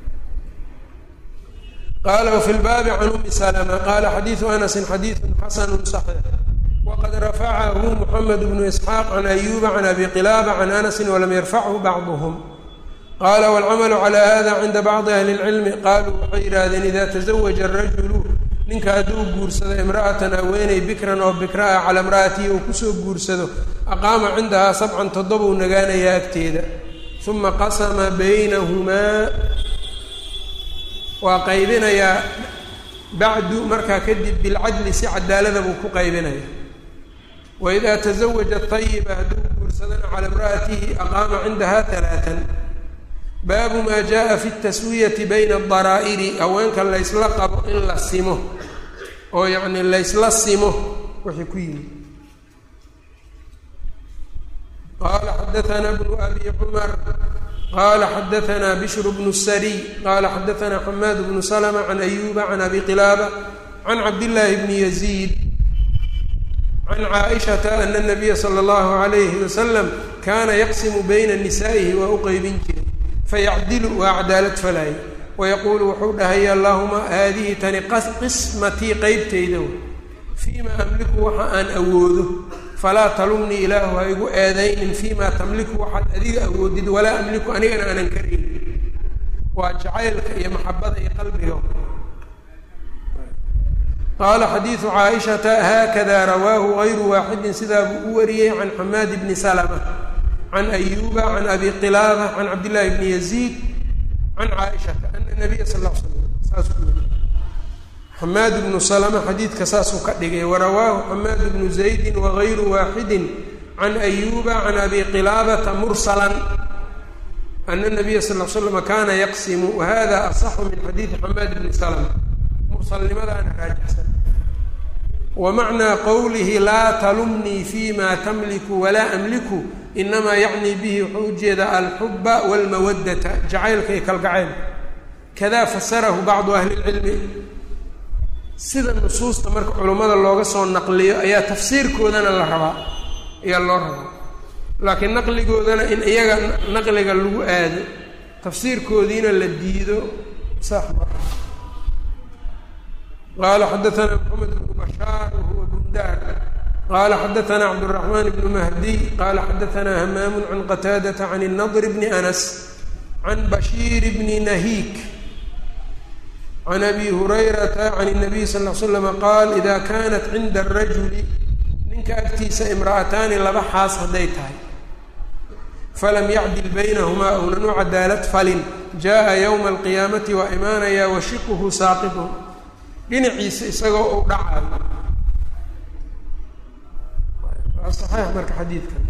qaala wafi lbaabi can umi salama qaala xadiidu anasin xadiidun xasanu صaxiix waqad rafacahu moxamed bnu isxaaq can ayuba can abi qilaaba can anasin walam yarfachu bacduhm qaala waalcamalu calaa hada cinda bacdi ahli اlcilmi qaaluu waxay yidhaahdeen ida tazawaja arajulu ninka hadduu guursado imra'atan haweeney bikran oo bikra ah cala imra'atihi uu kusoo guursado aqaama cindahaa sabcan toddobau nagaanayaa agteeda uma qasama baynahumaa waa qaybinayaa bacdu markaa kadib bilcadli si cadaalada buu ku qaybinaya wa idaa tazawaja tayiba hadduu guursadana cala imra'atihi aqaama cindahaa talaatan baabu maa jaءa fi اtaswiyati bayna adaraa'iri haweenka laysla qabo in la simo oo yacni laysla simo wixii ku yimid qaala xadaثana bnu abi cumar qaala xadaثana bishr bnu sariy qaala xadaثana xamaad bnu slma can ayuba can abi qilaaba can cabdillaahi bni yaziid can caaishata ana الnabiya salى اllahu عalayhi wasalam kaana yaqsimu bayna nisaa'ihi waa u qeybin jiray fayacdilu waa cadaalad falaaye wayaquulu wuxuu dhahaya allahuma haadihi tani qismatii qeybtayda fiima amliku waxa aan awoodo falaa talumnii ilaahu ha igu eedaynin fiima tamliku waxaad adiga awoodid walaa amliku anigana aanan karin waa jacaylka iyo maxabada iyo qalbiga qaala xadiidu caaishata haakada rawaahu gayru waaxidin sidaa buu u wariyey can xamaad bni salma can ayuba can abi qilaaba can cabdillaahi bni yaziid can caaishata ana nabiya sal l slam saasuu yii xamaad bnu salma xadiidka saasuu ka dhigay warawaahu xamaad bnu zaydin wagayru waaxidin can ayuba can abi qilaabata mursalan ana nabiya sal l slama kaana yaqsimu wahada asaxu min xadiidi xamaad bni salma mursalnimadaana raajixsan wamacnaa qowlihi laa talumnii fima tamliku walaa amliku inamaa yacni bihi wuxuu ujeedaa alxuba walmawaddata jacaylka iyo kalgacayl kadaa fasarahu bacdu ahli lcilmi sida nusuusta marka culummada looga soo naqliyo ayaa tafsiirkoodana la rabaa ayaa loo rabaa laakiin naqligoodana in iyaga naqliga lagu aado tafsiirkoodiina la diido sax ma qaala xadaanaa maxamed bnu bashaar wahuwa bundaar qaala xadaanaa cabduraxmaan bnu mahdiy qaala xadaanaa hamaamu can qataadata can الnadr bni anas can bashiir bni nahiik can abi hurayrata can الnabiy sal l slama qaal ida kanat cinda الrajuli ninka agtiisa imra'ataani laba xaas hadday tahay falam yacdil baynahumaa ownan u cadaalad falin jaa ywma alqiyaamati waa imaanayaa washiquhu saaqitun dhinaciisa isagoo u dhacayo waa saxiix marka xadiidkan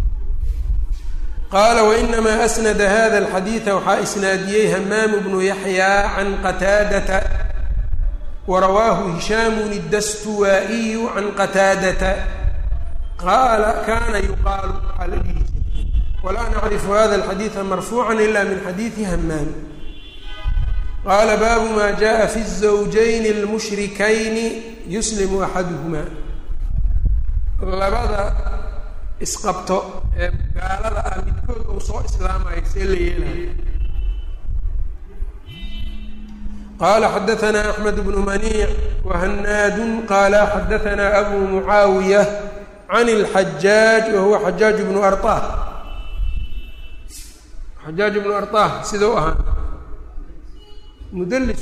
qaala wainamaa asnada hada alxadiida waxaa isnaadiyey hamaamu bnu yaxyaa can qataadata warawaahu hishaamun iddastuwaa'iyu can qataadata qaala kana yuqaalu waxaa la dhihi jiray walaa nacrifu hada alxadiida marfuucan ila min xadiidi hamaam qaala baabu maa jaءa fi الزawjayni اlmushrikayni yuslimu axaduhumaa labada isqabto ee gaalada ah midkood uu soo islaamayo see la yeelayo qaala xadaanaa axmed bnu maniic wahanaadun qaala xadaanaa abu mucaawiya can اlxajaaj wahuwa xajaaj bnu arطah xajaaj bnu arطah sidau ahaa mudlis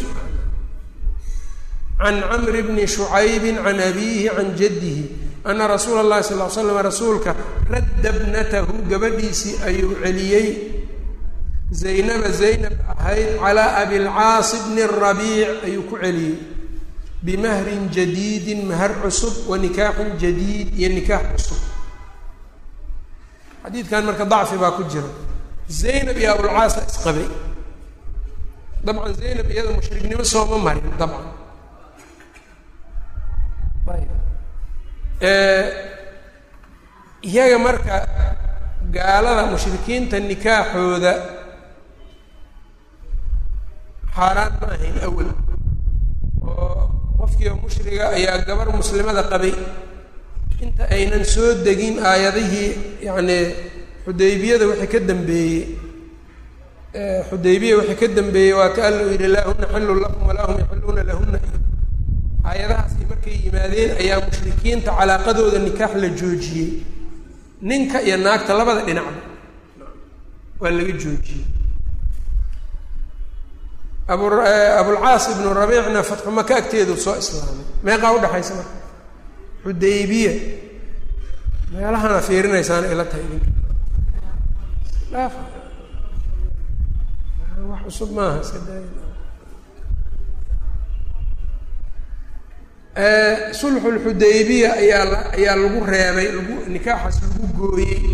can camr bni shucaybi can abiihi can jaddihi ana rasuula اllahi sal l slam rasuulka radda bnatahu gabadhiisii ayuu celiyey zaynaba zaynab ahayd calaa abilcaas bni rabiic ayuu ku celiyey bimahrin jadiidin mahar cusub wa nikaaxin jadiid iyo nikaax cusub xadiidkan marka dacfi baa ku jira zaynab iyo abulcaasa isqabay dabcan zaynab iyada mushriknimo sooma marin dabcan iyaga marka gaalada mushrikiinta nikaaxooda xaaraan ma ahayn awal oo qofkiiba mushriga ayaa gabar muslimada qabay inta aynan soo degin aayadihii yacni xudaybiyada wixii ka dambeeyey xudaybiya wixii ka dambeeyey waa ka alla u yidhi laa huna xillun lakum walaa hum yaxilluuna lahuna aayadahaasi markay yimaadeen ayaa mushrikiinta calaaqadooda nikaax la joojiyey ninka iyo naagta labada dhinacba waa laga joojiyey abu abulcaas ibnu rabiicna fatxu maka agteedu soo islaamay meeqaa udhaxaysa marka xudaybiya meelahana fiirinaysaana ila tahay idinka dhaaf wax cusub maaha sulxu lxudaybiya ayaa la ayaa lagu reebay lagu nikaaxaas lagu gooyey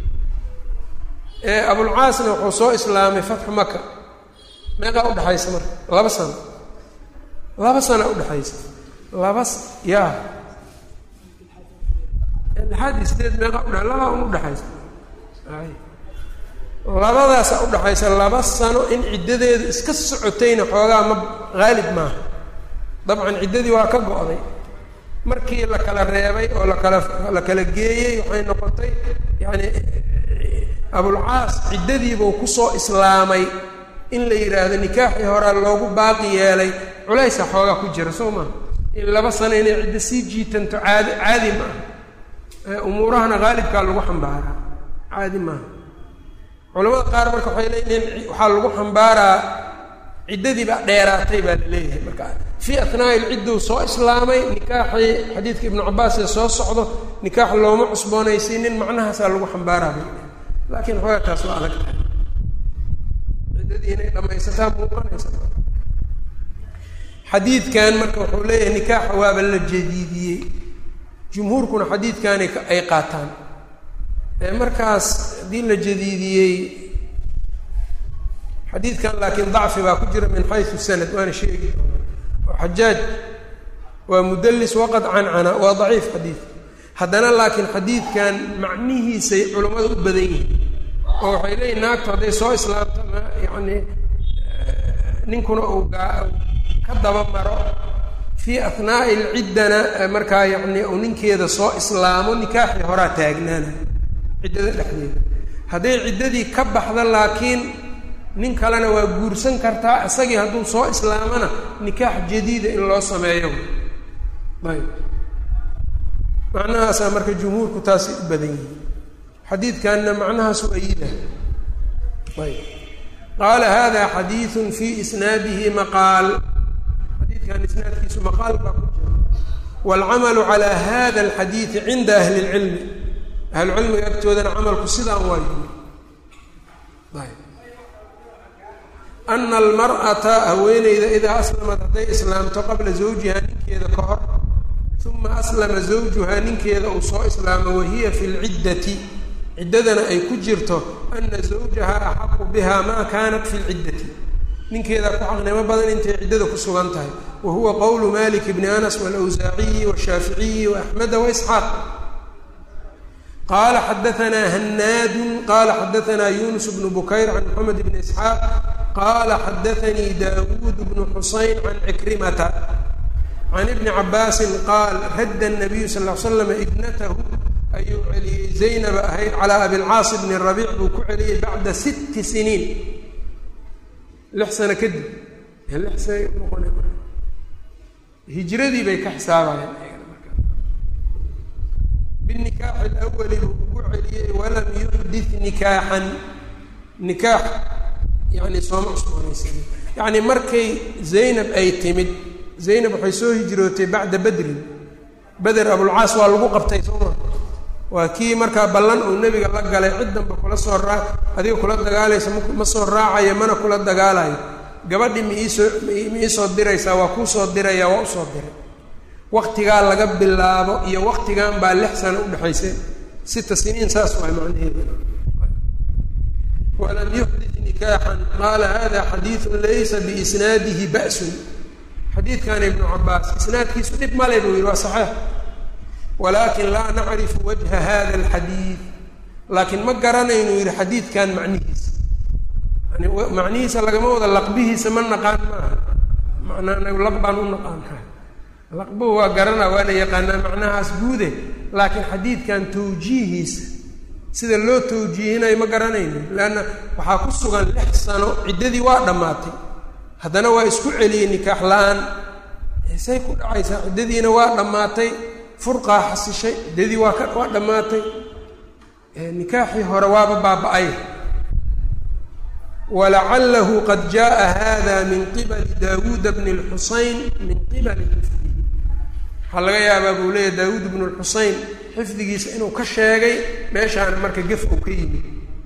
abulcaasna wuxuu soo islaamay fatxu maka meeqaa udhaxaysa marka laba sano laba sana udhaxaysa laba yaa lixaad iyo sideed meeqaa udha labaa un udhaxaysa labadaasa udhaxaysa laba sano in ciddadeedu iska socotayna xoogaa ma haalib maaha dabcan ciddadii waa ka go-day markii la kala reebay oo lakala la kala geeyey waxay noqotay yacani abulcaas ciddadiibuu kusoo islaamay in la yidhaahdo nikaaxii horaa loogu baaqi yeelay culaysa xoogaa ku jira soo maha in laba sano inay ciddo sii jiitanto caadi caadi ma aha umuurahana haalibkaa lagu xambaaraa caadi maaha culamada qaar marka waxay leeyihiin waxaa lagu xambaaraa ciddadiibaa dheeraatay baa la leeyahay marka fii athnaa'i lcidduu soo islaamay nikaaxii xadiidka ibnu cabbaas ee soo socdo nikaax looma cusboonaysiinin macnahaasaa lagu xambaaraa bay laakiin xoogaa taas waa adag tahay ciddadii inay dhammaysataa muuqanaysa xadiidkan marka wuxuu leeyahay nikaaxa waaba la jadiidiyey jumhuurkuna xadiidkani ay qaataan markaas haddii la jadiidiyey xadiidkan laakiin dacfi baa ku jira min xaysu sanad waana sheegi oo xajaaj waa mudallis waqad cancana waa daciif xadiid haddana laakiin xadiidkan macnihiisay culammadu u badan yihiin oo waxay leeyihin naagtu hadday soo islaamto ma yacni ninkuna uu gaa ka daba maro fii athnaa'i lciddana markaa yacni uu ninkeeda soo islaamo nikaaxii horaa taagnaana ciddada dhexdeeda hadday ciddadii ka baxda laakiin nin kalena waa guursan kartaa isagii hadduu soo islaamana nikaax jadiida in loo sameeyo ayb macnahaasaa marka jumhuurku taasay u badan yihiin xadiidkanna macnahaasu ayida ayb qaala hada xadiiثun fii isnaadihi maqaal xadiidkan isnaadkiisu maqaal baa ku jira wاlcamalu calى hada اlxadiiثi cinda ahli اlcilmi ahlucilmiga agtoodana camalku sidaan waa yimi ayb ana almar'ata haweeneyda idaa aslamad hadday islaamto qabla zawjihaa ninkeeda ka hor uma aslama zawjuhaa ninkeeda uu soo islaamo wahiya fi lciddati ciddadana ay ku jirto ana zawjahaa axaqu biha maa kaanat fi lciddati ninkeedaa ku xaqnimo badan intay ciddada ku sugan tahay wa huwa qowlu malik bni anas waalawsaaciyi washaaficiyi waaxmeda waisxaaq qaala xadaanaa hanaadun qaala xadaanaa yunus bnu bukayr can moxamed bni isxaaq qaala xadaanii daawuud bnu xusayn can cikrimata can ibni cabaasin qaal radda nabiyu sal l slam ibnatahu ayuu celiyey zaynaba ahayd calaa abilcaas bni rabiic buu ku celiyey bacda sitti siniin lix sano kadib lix sana noqon hijradii bay ka xisaabayeen binikaaxi alawali buu ugu celiyey walam yuxdit nikaaxan nikaax yani sooma cusboonaysanin yacni markay zaynab ay timid zaynab waxay soo hijrootay bacda bedrin beder abulcaas waa lagu qabtay sooma waa kii markaa ballan uu nebiga la galay cid danba kula soo raa adiga kula dagaalaysa ma soo raacayo mana kula dagaalayo gabadhii ma iisoo ma iisoo diraysaa waa kuu soo diraya waa usoo diray waktigaa laga bilaabo iyo waktigan baa lix sano udhexaysa sita siniin saas waay macnaheedu walam yuxdit nikaaxan qaala hada xadiidu laysa biisnaadihi ba'sun xadiidkan ibnu cabaas isnaadkiisu dhib male buu yidhi waa saxiix walaakin laa nacrifu wajha hada alxadiid laakiin ma garanaynu yidhi xadiidkan macnihiisa yani macnihiisa lagama wada laqbihiisa ma naqaan maaha macnaa nagu laq baan u naqaanaa laqbuhu waa garanaa waana yaqaanaa macnahaas guude laakiin xadiidkan tawjiihiisa sida loo tawjiihinayo ma garanayno leanna waxaa ku sugan lix sano ciddadii waa dhammaatay haddana waa isku celiyey nikaax la-aan say ku dhacaysaa ciddadiina waa dhammaatay furqaa xasishay ciddadii waa ka waa dhammaatay nikaaxii hore waaba baaba-ay walacalahu qad jaءa hada min qibali daawuuda bni اlxusayn min qibali xifdihi waxaa laga yaabaa buu leeyahy daawuud bnu lxusayn xifdigiisa inuu ka sheegay meeshaana marka gef uu ka yimid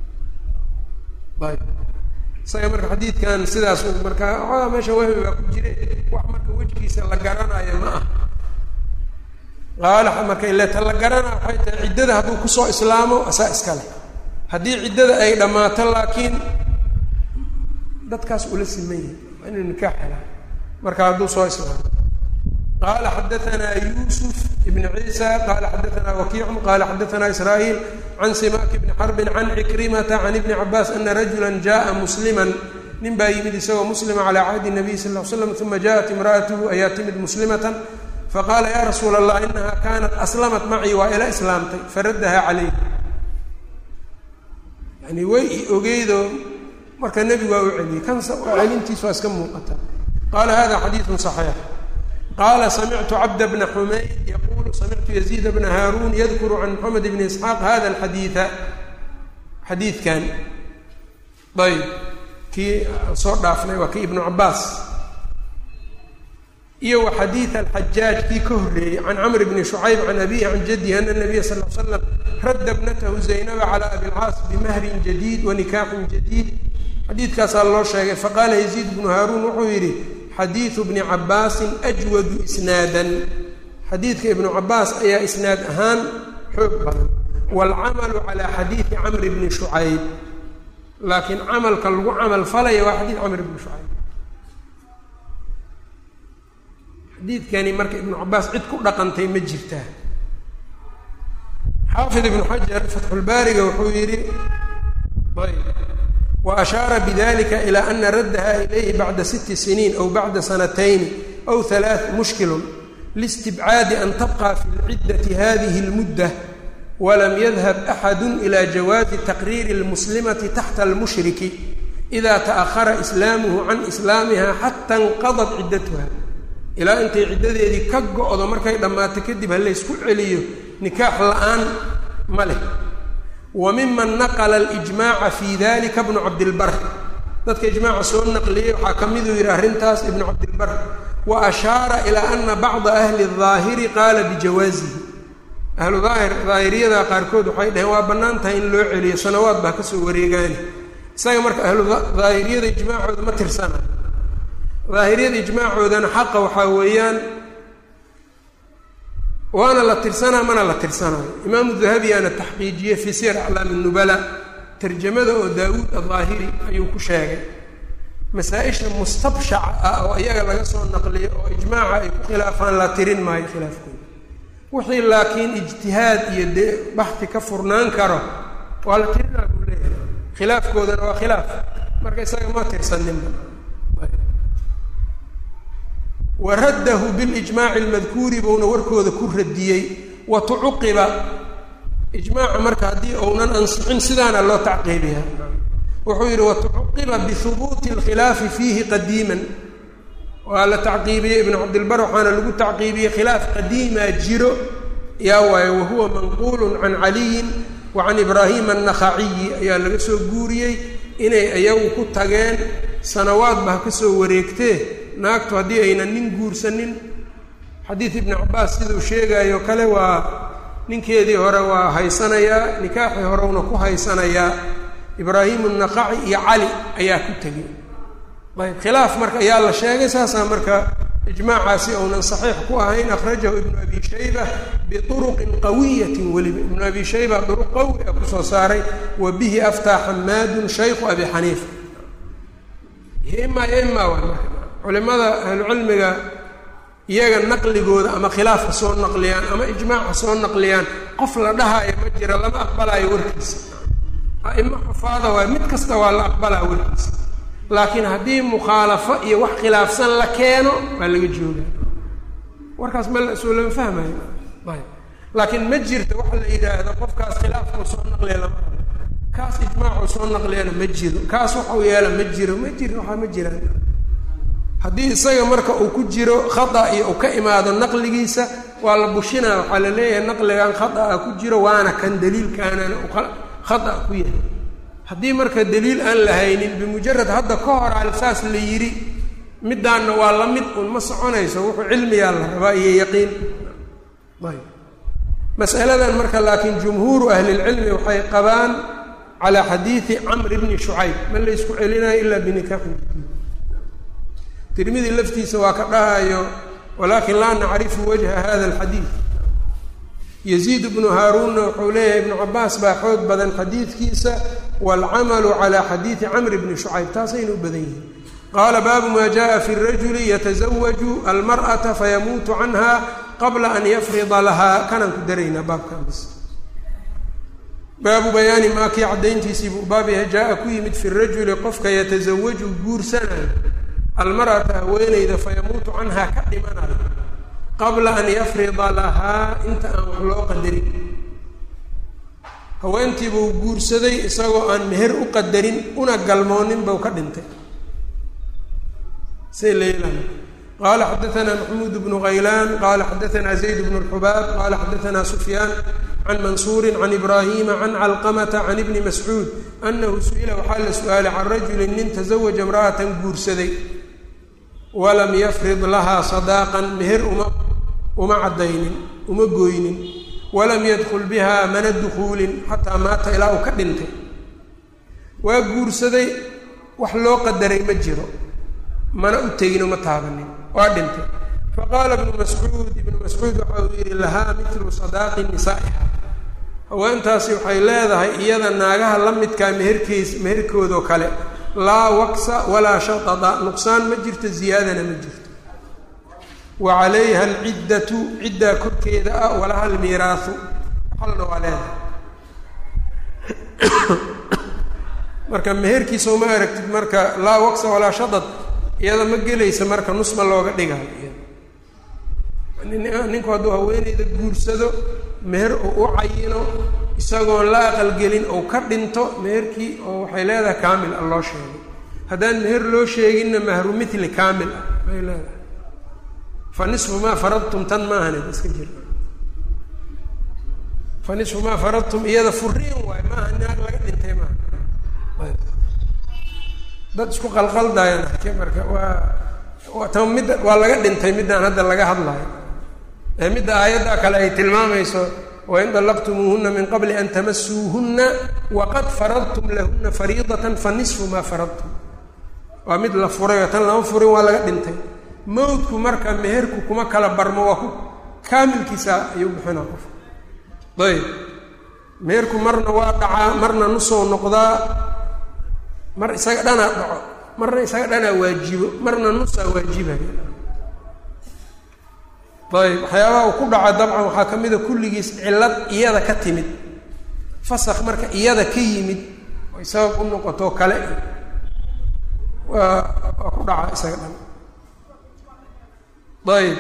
ayb isaga marka xadiidkan sidaas markaa xoogaa meesha wahmi baa ku jire wax marka wejgiisa la garanayo ma ah qaala marka ileta la garanaa waxay tahay ciddada hadduu kusoo islaamo asaa iskale haddii ciddada ay dhammaato laakiin dadkaas ula siman yahi waa inuu nikaax helaa marka hadduu soo islaamo qaala xadaanaa yuusuf ibn ciisa qaala xadaanaa wakiicun qaala xadaanaa israa'iil can simaak bni xarbin can cikrimata can ibni cabaas ana rajula jaءa musliman nin baa yimid isagoo muslima calaa cahdi nabiy sal ll ly slam uma jaءat imra'atuhu ayaa timid muslimatan faqaala ya rasuula allah inaha kanat aslamat macii waa ila islaamtay faraddaha calayh yani way i ogeydo marka nebigu waa u celiyey kan celintiis waa iska muuqata qaala hada xadiiثu صaxiix qaala samictu cabda bna xumayd yaqulu samictu yaziid bna haaruun yadkuru can moxamed bni isxaaq hada alxadiida xadiidkan ayb kii soo dhaafnay waa kii ibnu cabaas iyo wa xadiid alxajaaj kii ka horreeyey can camr bni shucayb can abihi can jadihi ana nabiya sal l slam radda bnatahu zaynaba cala abilcaas bimahrin jadiid wa nikaaxin jadiid xadiidkaasaa loo sheegay faqaala yaziid bnu haaruun wuxuu yidhi xadiidu bni cabaasin ajwadu isnaadan xadiidka ibnu cabaas ayaa isnaad ahaan xoog badan waalcamalu calaa xadiidi camr bni shucayb laakiin camalka lagu camal falaya waa xadiid camr bni shucayb xadiidkani marka ibnu cabaas cid ku dhaqantay ma jirtaa xaafid ibnu xajar fatxulbaariga wuxuu yidhi wa ashaara bidalika ilaa ana raddaha ilayhi bacda sitti siniin aw bacda sanatayni aw halaath mushkilun liistibcaadi an tabqa fi lciddati hadihi اlmudda walam yadhab axadu ila jawaazi taqriiri اlmuslimati taxta almushriki ida ta'ahara islaamuhu can islaamiha xata inqadat ciddatuha ilaa intay ciddadeedii ka go-do markay dhammaato kadib ha laysku celiyo nikaax la-aan ma leh wa miman naqla alijmaaca fi dalika bnu cabdilbar dadka ijmaaca soo naqliyey waxaa ka miduu yidhi arrintaas ibnu cabdilbar wa ashaara ilaa ana bacda ahli daahiri qaala bijawaazihi ahlu daahir daahiriyada qaarkood waxay dhaheen waa bannaan tahay in loo celiyo sanawaad baa kasoo wareegaani isaga marka ahlu daahiriyada ijmaacooda ma tirsanayo daahiriyada ijmaacoodana xaqa waxaa weeyaan waana la tirsanaa mana la tirsanayo imaamu dahabiyaana taxqiijiye fii siyar aclaami nubala tarjamada oo daawuud adaahiri ayuu ku sheegay masaa-isha mustabshaca ah oo iyaga laga soo naqliyo oo ijmaaca ay ku khilaafaan la tirin maayo khilaafkooda wixii laakiin ijtihaad iyo dee baxti ka furnaan karo waa la tirinaa buu leeyahay khilaafkoodana waa khilaaf marka isaga ma tirsaninba waraddahu bilijmaaci almadkuuri buuna warkooda ku radiyey wa tucuqiba ijmaaca marka haddii ounan ansixin sidaana loo tacqiibiyaa wuxuu yidhi watucuqiba bihubuuti alkhilaafi fiihi qadiiman waa la tacqiibiyey ibnu cabdilbar waxaana lagu tacqiibiyey khilaaf qadiimaa jiro yaa waayo wahuwa manquulun can caliyin wa can ibraahima annakhaciyi ayaa laga soo guuriyey inay iyagu ku tageen sanawaadba ha ka soo wareegtee naagtu haddii aynan nin guursanin xadiid ibnu cabaas siduu sheegayo kale waa ninkeedii hore waa haysanayaa nikaaxii horewna ku haysanayaa ibraahimu naqaci iyo cali ayaa ku tegey ayb khilaaf marka ayaa la sheegay saasaa marka ijmaacaasi ounan saxiix ku ahayn akhrajahu ibnu abi shayba biuruqin qawiyatin weliba ibnu abi shayba duruq qawi a kusoo saaray wa bihi aftaa xamaadun shaykhu abi xaniifa ima ima waa marka culimada ahlucilmiga iyaga naqligooda ama khilaafka soo naqliyaan ama ijmaaca soo naqliyaan qof la dhahaayo ma jira lama aqbalaayo warkiisa a'imo xufaada waay mid kasta waa la aqbalaa warkiisa laakiin haddii mukhaalafo iyo wax khilaafsan la keeno waa laga jooga warkaas ma la soo lama fahmayo ayb laakiin ma jirto waxa la yidhaahdo qofkaas khilaafkuu soo naqliya lama rabo kaas ijmaacuu soo naqliyana ma jiro kaas waxau yeela ma jiro ma jiro waxaa ma jiraan haddii isaga marka uu ku jiro khata iyo uu ka imaado naqligiisa waa la bushinaa waxaa la leeyahay naqligan khata'a ku jiro waana kan daliilkaanana u khata ku yahay haddii marka daliil aan la haynin bimujarad hadda ka hor al saas la yidhi middaanna waa la mid un ma soconayso wuxuu cilmiyaa la rabaa iyo yaqiin ayb mas'aladan marka laakiin jumhuuru ahlilcilmi waxay qabaan calaa xadiidi camr bni shucayb ma la ysku celinayo ilaa binikaaxin jadiid tirmidi laftiisa waa ka dhahayo walaakin laa nacrifu wajha hada alxadiid yaziid bnu haaruunna wuxuu leeyahay ibnu cabaas baa xoog badan xadiidkiisa waalcamalu calaa xadiidi camr bni shucayb taasayna u badan yihiin qaala baabu maa jaءa fi rajuli yatasawaju almar'ata fayamuutu canha qabla an yafrida lahaa kanaan ku daraynaa baabkan bis baabu bayaani maa kii caddayntiisii buu baab yahay jaa-a ku yimid fi rajuli qofka yatasawaju guursanayo almar'ata haweenayda fayamuutu canhaa ka dhimanayo qabla an yafrida lahaa inta aan wax loo qadarin haweentii buu guursaday isagoo aan meher u qadarin una galmoonin buu ka dhintay say leeyahay qaala xadathana maxmuud ibn ghaylan qaala xadathana zayd ibn al-hubaab qaala xadathana sufyaan can mansuur can ibrahim can calqamata can ibni mascuud annahu su'ila waxaa la su-aalay can rajulin nin tazawaja imra'atan guursaday walam yafrid lahaa sadaaqan meher uma uma caddaynin uma gooynin walam yadkul bihaa mana dukuulin xataa maata ilaa uu ka dhintay waa guursaday wax loo qadaray ma jiro mana u tegin uma taabanin waa dhintay faqaala ibnu mascuud ibnu mascuud waxa uu yidhi lahaa mitlu sadaaqi nisaa'iha haweentaasi waxay leedahay iyada naagaha la midkaa meherkiis meherkoodoo kale laa waksa walaa shatada nuqsaan ma jirto ziyaadana ma jirto wa calayha alciddatu ciddaa korkeeda ah walaha almiiraahu xalna waa leedahay marka meherkiisa uma aragtid marka laa waksa walaa shadad iyada ma gelaysa marka nusma looga dhigayo ninku hadduu haweeneyda guursado meher oo u cayino isagoon la aqalgelin ou ka dhinto meherkii oo waxay leedahay kaamil ah loo sheegay haddaan meher loo sheeginna mahru mithli kaamil ah bay leedahay fa nisfu maa faradtum tan maahaned iska jir fa nisfu maa faradtum iyada furiin waayo maaha naag laga dhintay maaha dad isku qalqaldaayan hake marka waa waa tan midda waa laga dhintay middaan hadda laga hadlayo ee midda aayadda kale ay tilmaamayso wain dallaqtumuuhuna min qabli an tamasuuhunna waqad faradtum lahuna fariidatan fa nisfu maa faradtum waa mid la furayo tan lama furin waa laga dhintay mawdku marka meherku kuma kala barmo waa ku kaamilkiisa ayuu bixinaa qof ayb meherku marna waa dhacaa marna nusoo noqdaa mar isaga dhanaa dhaco marna isaga dhanaa waajibo marna nusaa waajibaya ayb waxyaabaha uu ku dhaca dabcan waxaa ka mida kulligiis cillad iyada ka timid fasakh marka iyada ka yimid oy sabab u noqotoo kale waa waa ku dhaca isaga dhan ayb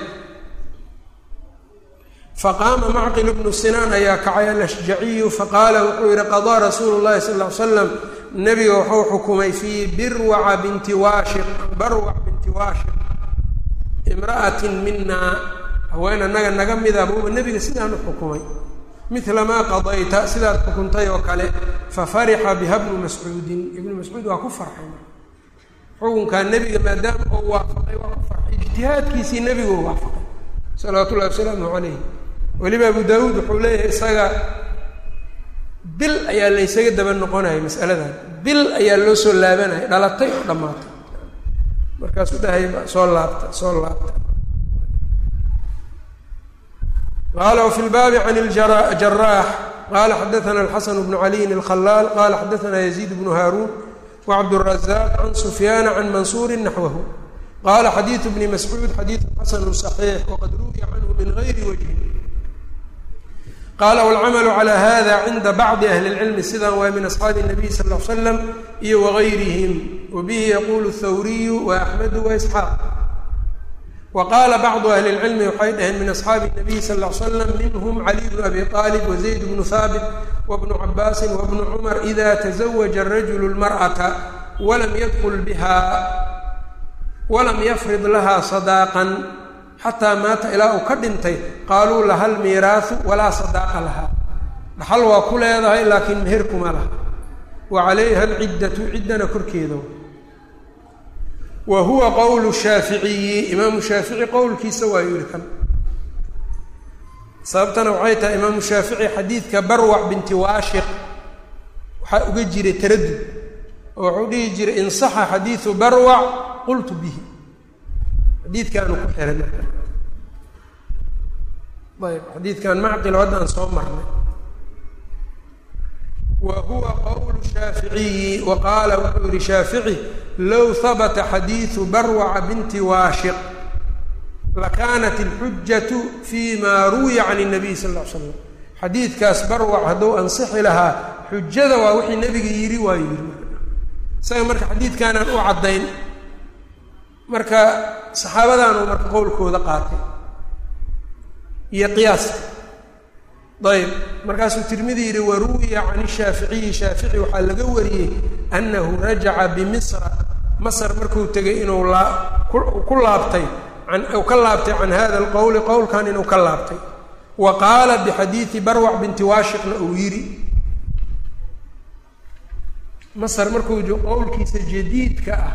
faqaama macqil bnu sinaan ayaa kacay alashjaciyu faqaala wuxuu yihi qadaa rasuulu llahi sal ll ly slam nebiga wuxuu xukumay fii birwaca binti waashiq barwac binti waashiq imra'atin minaa haween annaga naga mida buuba nebiga sidaan u xukumay midla maa qadayta sidaad xukuntay oo kale fa farixa biha bnu mascuudin ibnu mascuud waa ku farxay xukunkaa nebiga maadaama oo waafaqay waa ku farxay ijtihaadkiisii nebigu waafaqay salawaatu ullahi wasalaamu calayh weliba abu daawuud wuxuu leeyahay isaga bil ayaa laysaga daba noqonaya mas'aladan bil ayaa loo soo laabanaya dhalatay oo dhammaatay markaasuu dhahay soo laabta soo laabta qaala wfi lbaabi can اljarax qala xadaثna alxasan bnu caliyin اlkhalaal qala xadaثna yaziid bnu haaruun wacabdالrazaq can sufyaana can mansuuri naxwahu qala xadiiثu bni mascuud xadiiثu xasanu صaxiix waqad ruwiya canhu min gayri wajhin qala wاlcamalu calى hada cinda bacdi ahli اlcilmi sidan waa min asxaabi الnabiy sal ا l slam iyo wagayrihim wabihi yaqulu thawriyu waaxmedu waisxaaq waqaala bacdu ahli اlcilmi waxay dhaheen min asxaabi الnabiy sal ll ly slam minhm caliy bnu abi aalib wazayd bnu haabit wabnu cabaasin wabnu cumar ida tazawaja arajulu اlmar'ata walam yadkul biha walam yafrid laha sadaaqan xataa maata ilaa uu ka dhintay qaaluu laha almiiraahu walaa sadaaqa laha dhaxal waa ku leedahay laakiin meher kuma laha wa calayha alciddatu ciddana korkeeda wa huwa qowlu shaaficiyi imaamu shaafici qowlkiisa waa yidhi kan sababtana waxay tahay imaamu shaafici xadiidka barwac binti waashiq waxaa uga jiray taradud oo wuxuu dhihi jiray in saxa xadiidu barwac qultu bihi xadiidkaanu ku xiray marka ayb xadiidkan macqilo hadda aan soo marnay wa huwa qowlu shaaficiyi wa qaala wuxuu yihi shaafici low habata xadiidu barwaca binti waashiq lakaanat alxujatu fi ma ruwiya can الnabiy sal ll ly slam xadiidkaas barwac hadduu ansixi lahaa xujada waa wixii nebiga yidhi waa yidhi isaga marka xadiidkaanaan u caddayn marka saxaabadaanu marka qowlkooda qaatay iyo qiyaaska ayb markaasuu tirmidi yidhi waruwiya can shaaficiyi shaafici waxaa laga wariyey annahu rajaca bimisra masr markuu tegay inuu ku laabtay u ka laabtay can hada alqowli qowlkan inuu ka laabtay wa qaala bixadiidi barwac binti waashiqna uu yidhi masr markuu qowlkiisa jadiidka ah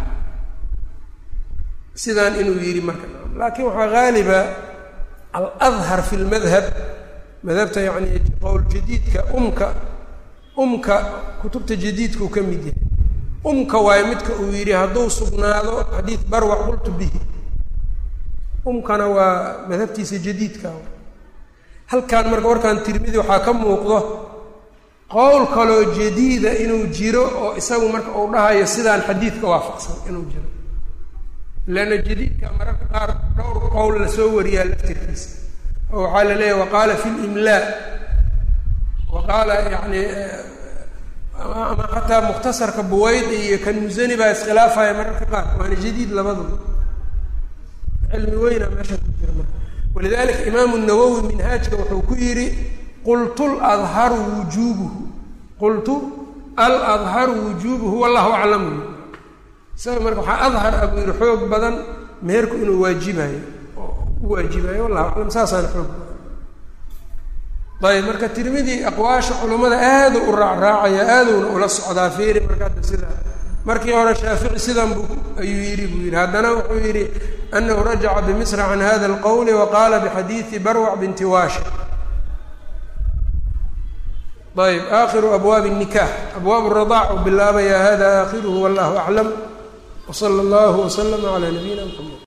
sidaan inuu yidhi marka laakiin waxaa haaliba aladhar fi lmadhab madhabta yani qowl jadiidka umka umka kutubta jadiidkau ka mid yahay umka waayo midka uu yidhi hadduu sugnaado xadiid barwac qultu bihi umkana waa madhabtiisa jadiidka halkan marka warkaan tirmidi waxaa ka muuqdo qowl kaloo jadiida inuu jiro oo isagu marka uu dhahayo sidaan xadiidka waafaqsan inuu jiro leanna jadiidka mararka qaar dhowr qowl la soo wariyaa laftirkiisa oo waxaa la leeyahy waqaala fi limlaa waqaala yani ama xataa mukhtasarka buwayd iyo kan musani baa iskhilaafaya mararka qaar waana jadiid labadaba cilmi weyna meesha ku jira marka walidalika imaamu nawowi minhaajka wuxuu ku yidhi qultu ladharu wujuubuhu qultu aladharu wujuubuhu wallahu aclamu isaga marka waxaa adhar ah buu yidhi xoog badan meherku inuu waajibayo oo u waajibayo wallahu aclam saasaana xoog badan ayb marka tirmidi aqwaasha culummada aadu u raacraacaya aadowna ula socdaa fiiri marka hadda sida markii hore shaafici sidan bu ayuu yidhi buu yidhi haddana wuxuu yidhi anahu rajaca bimisra can hada alqowli wa qaala bixadiidi barwac binti waashiq ayb aakhiru abwaabi الnikaax abwaab الradaac u bilaabaya hada aakhiruhu wallahu aclam wsala allahu waslama calaa nabiyina mxamed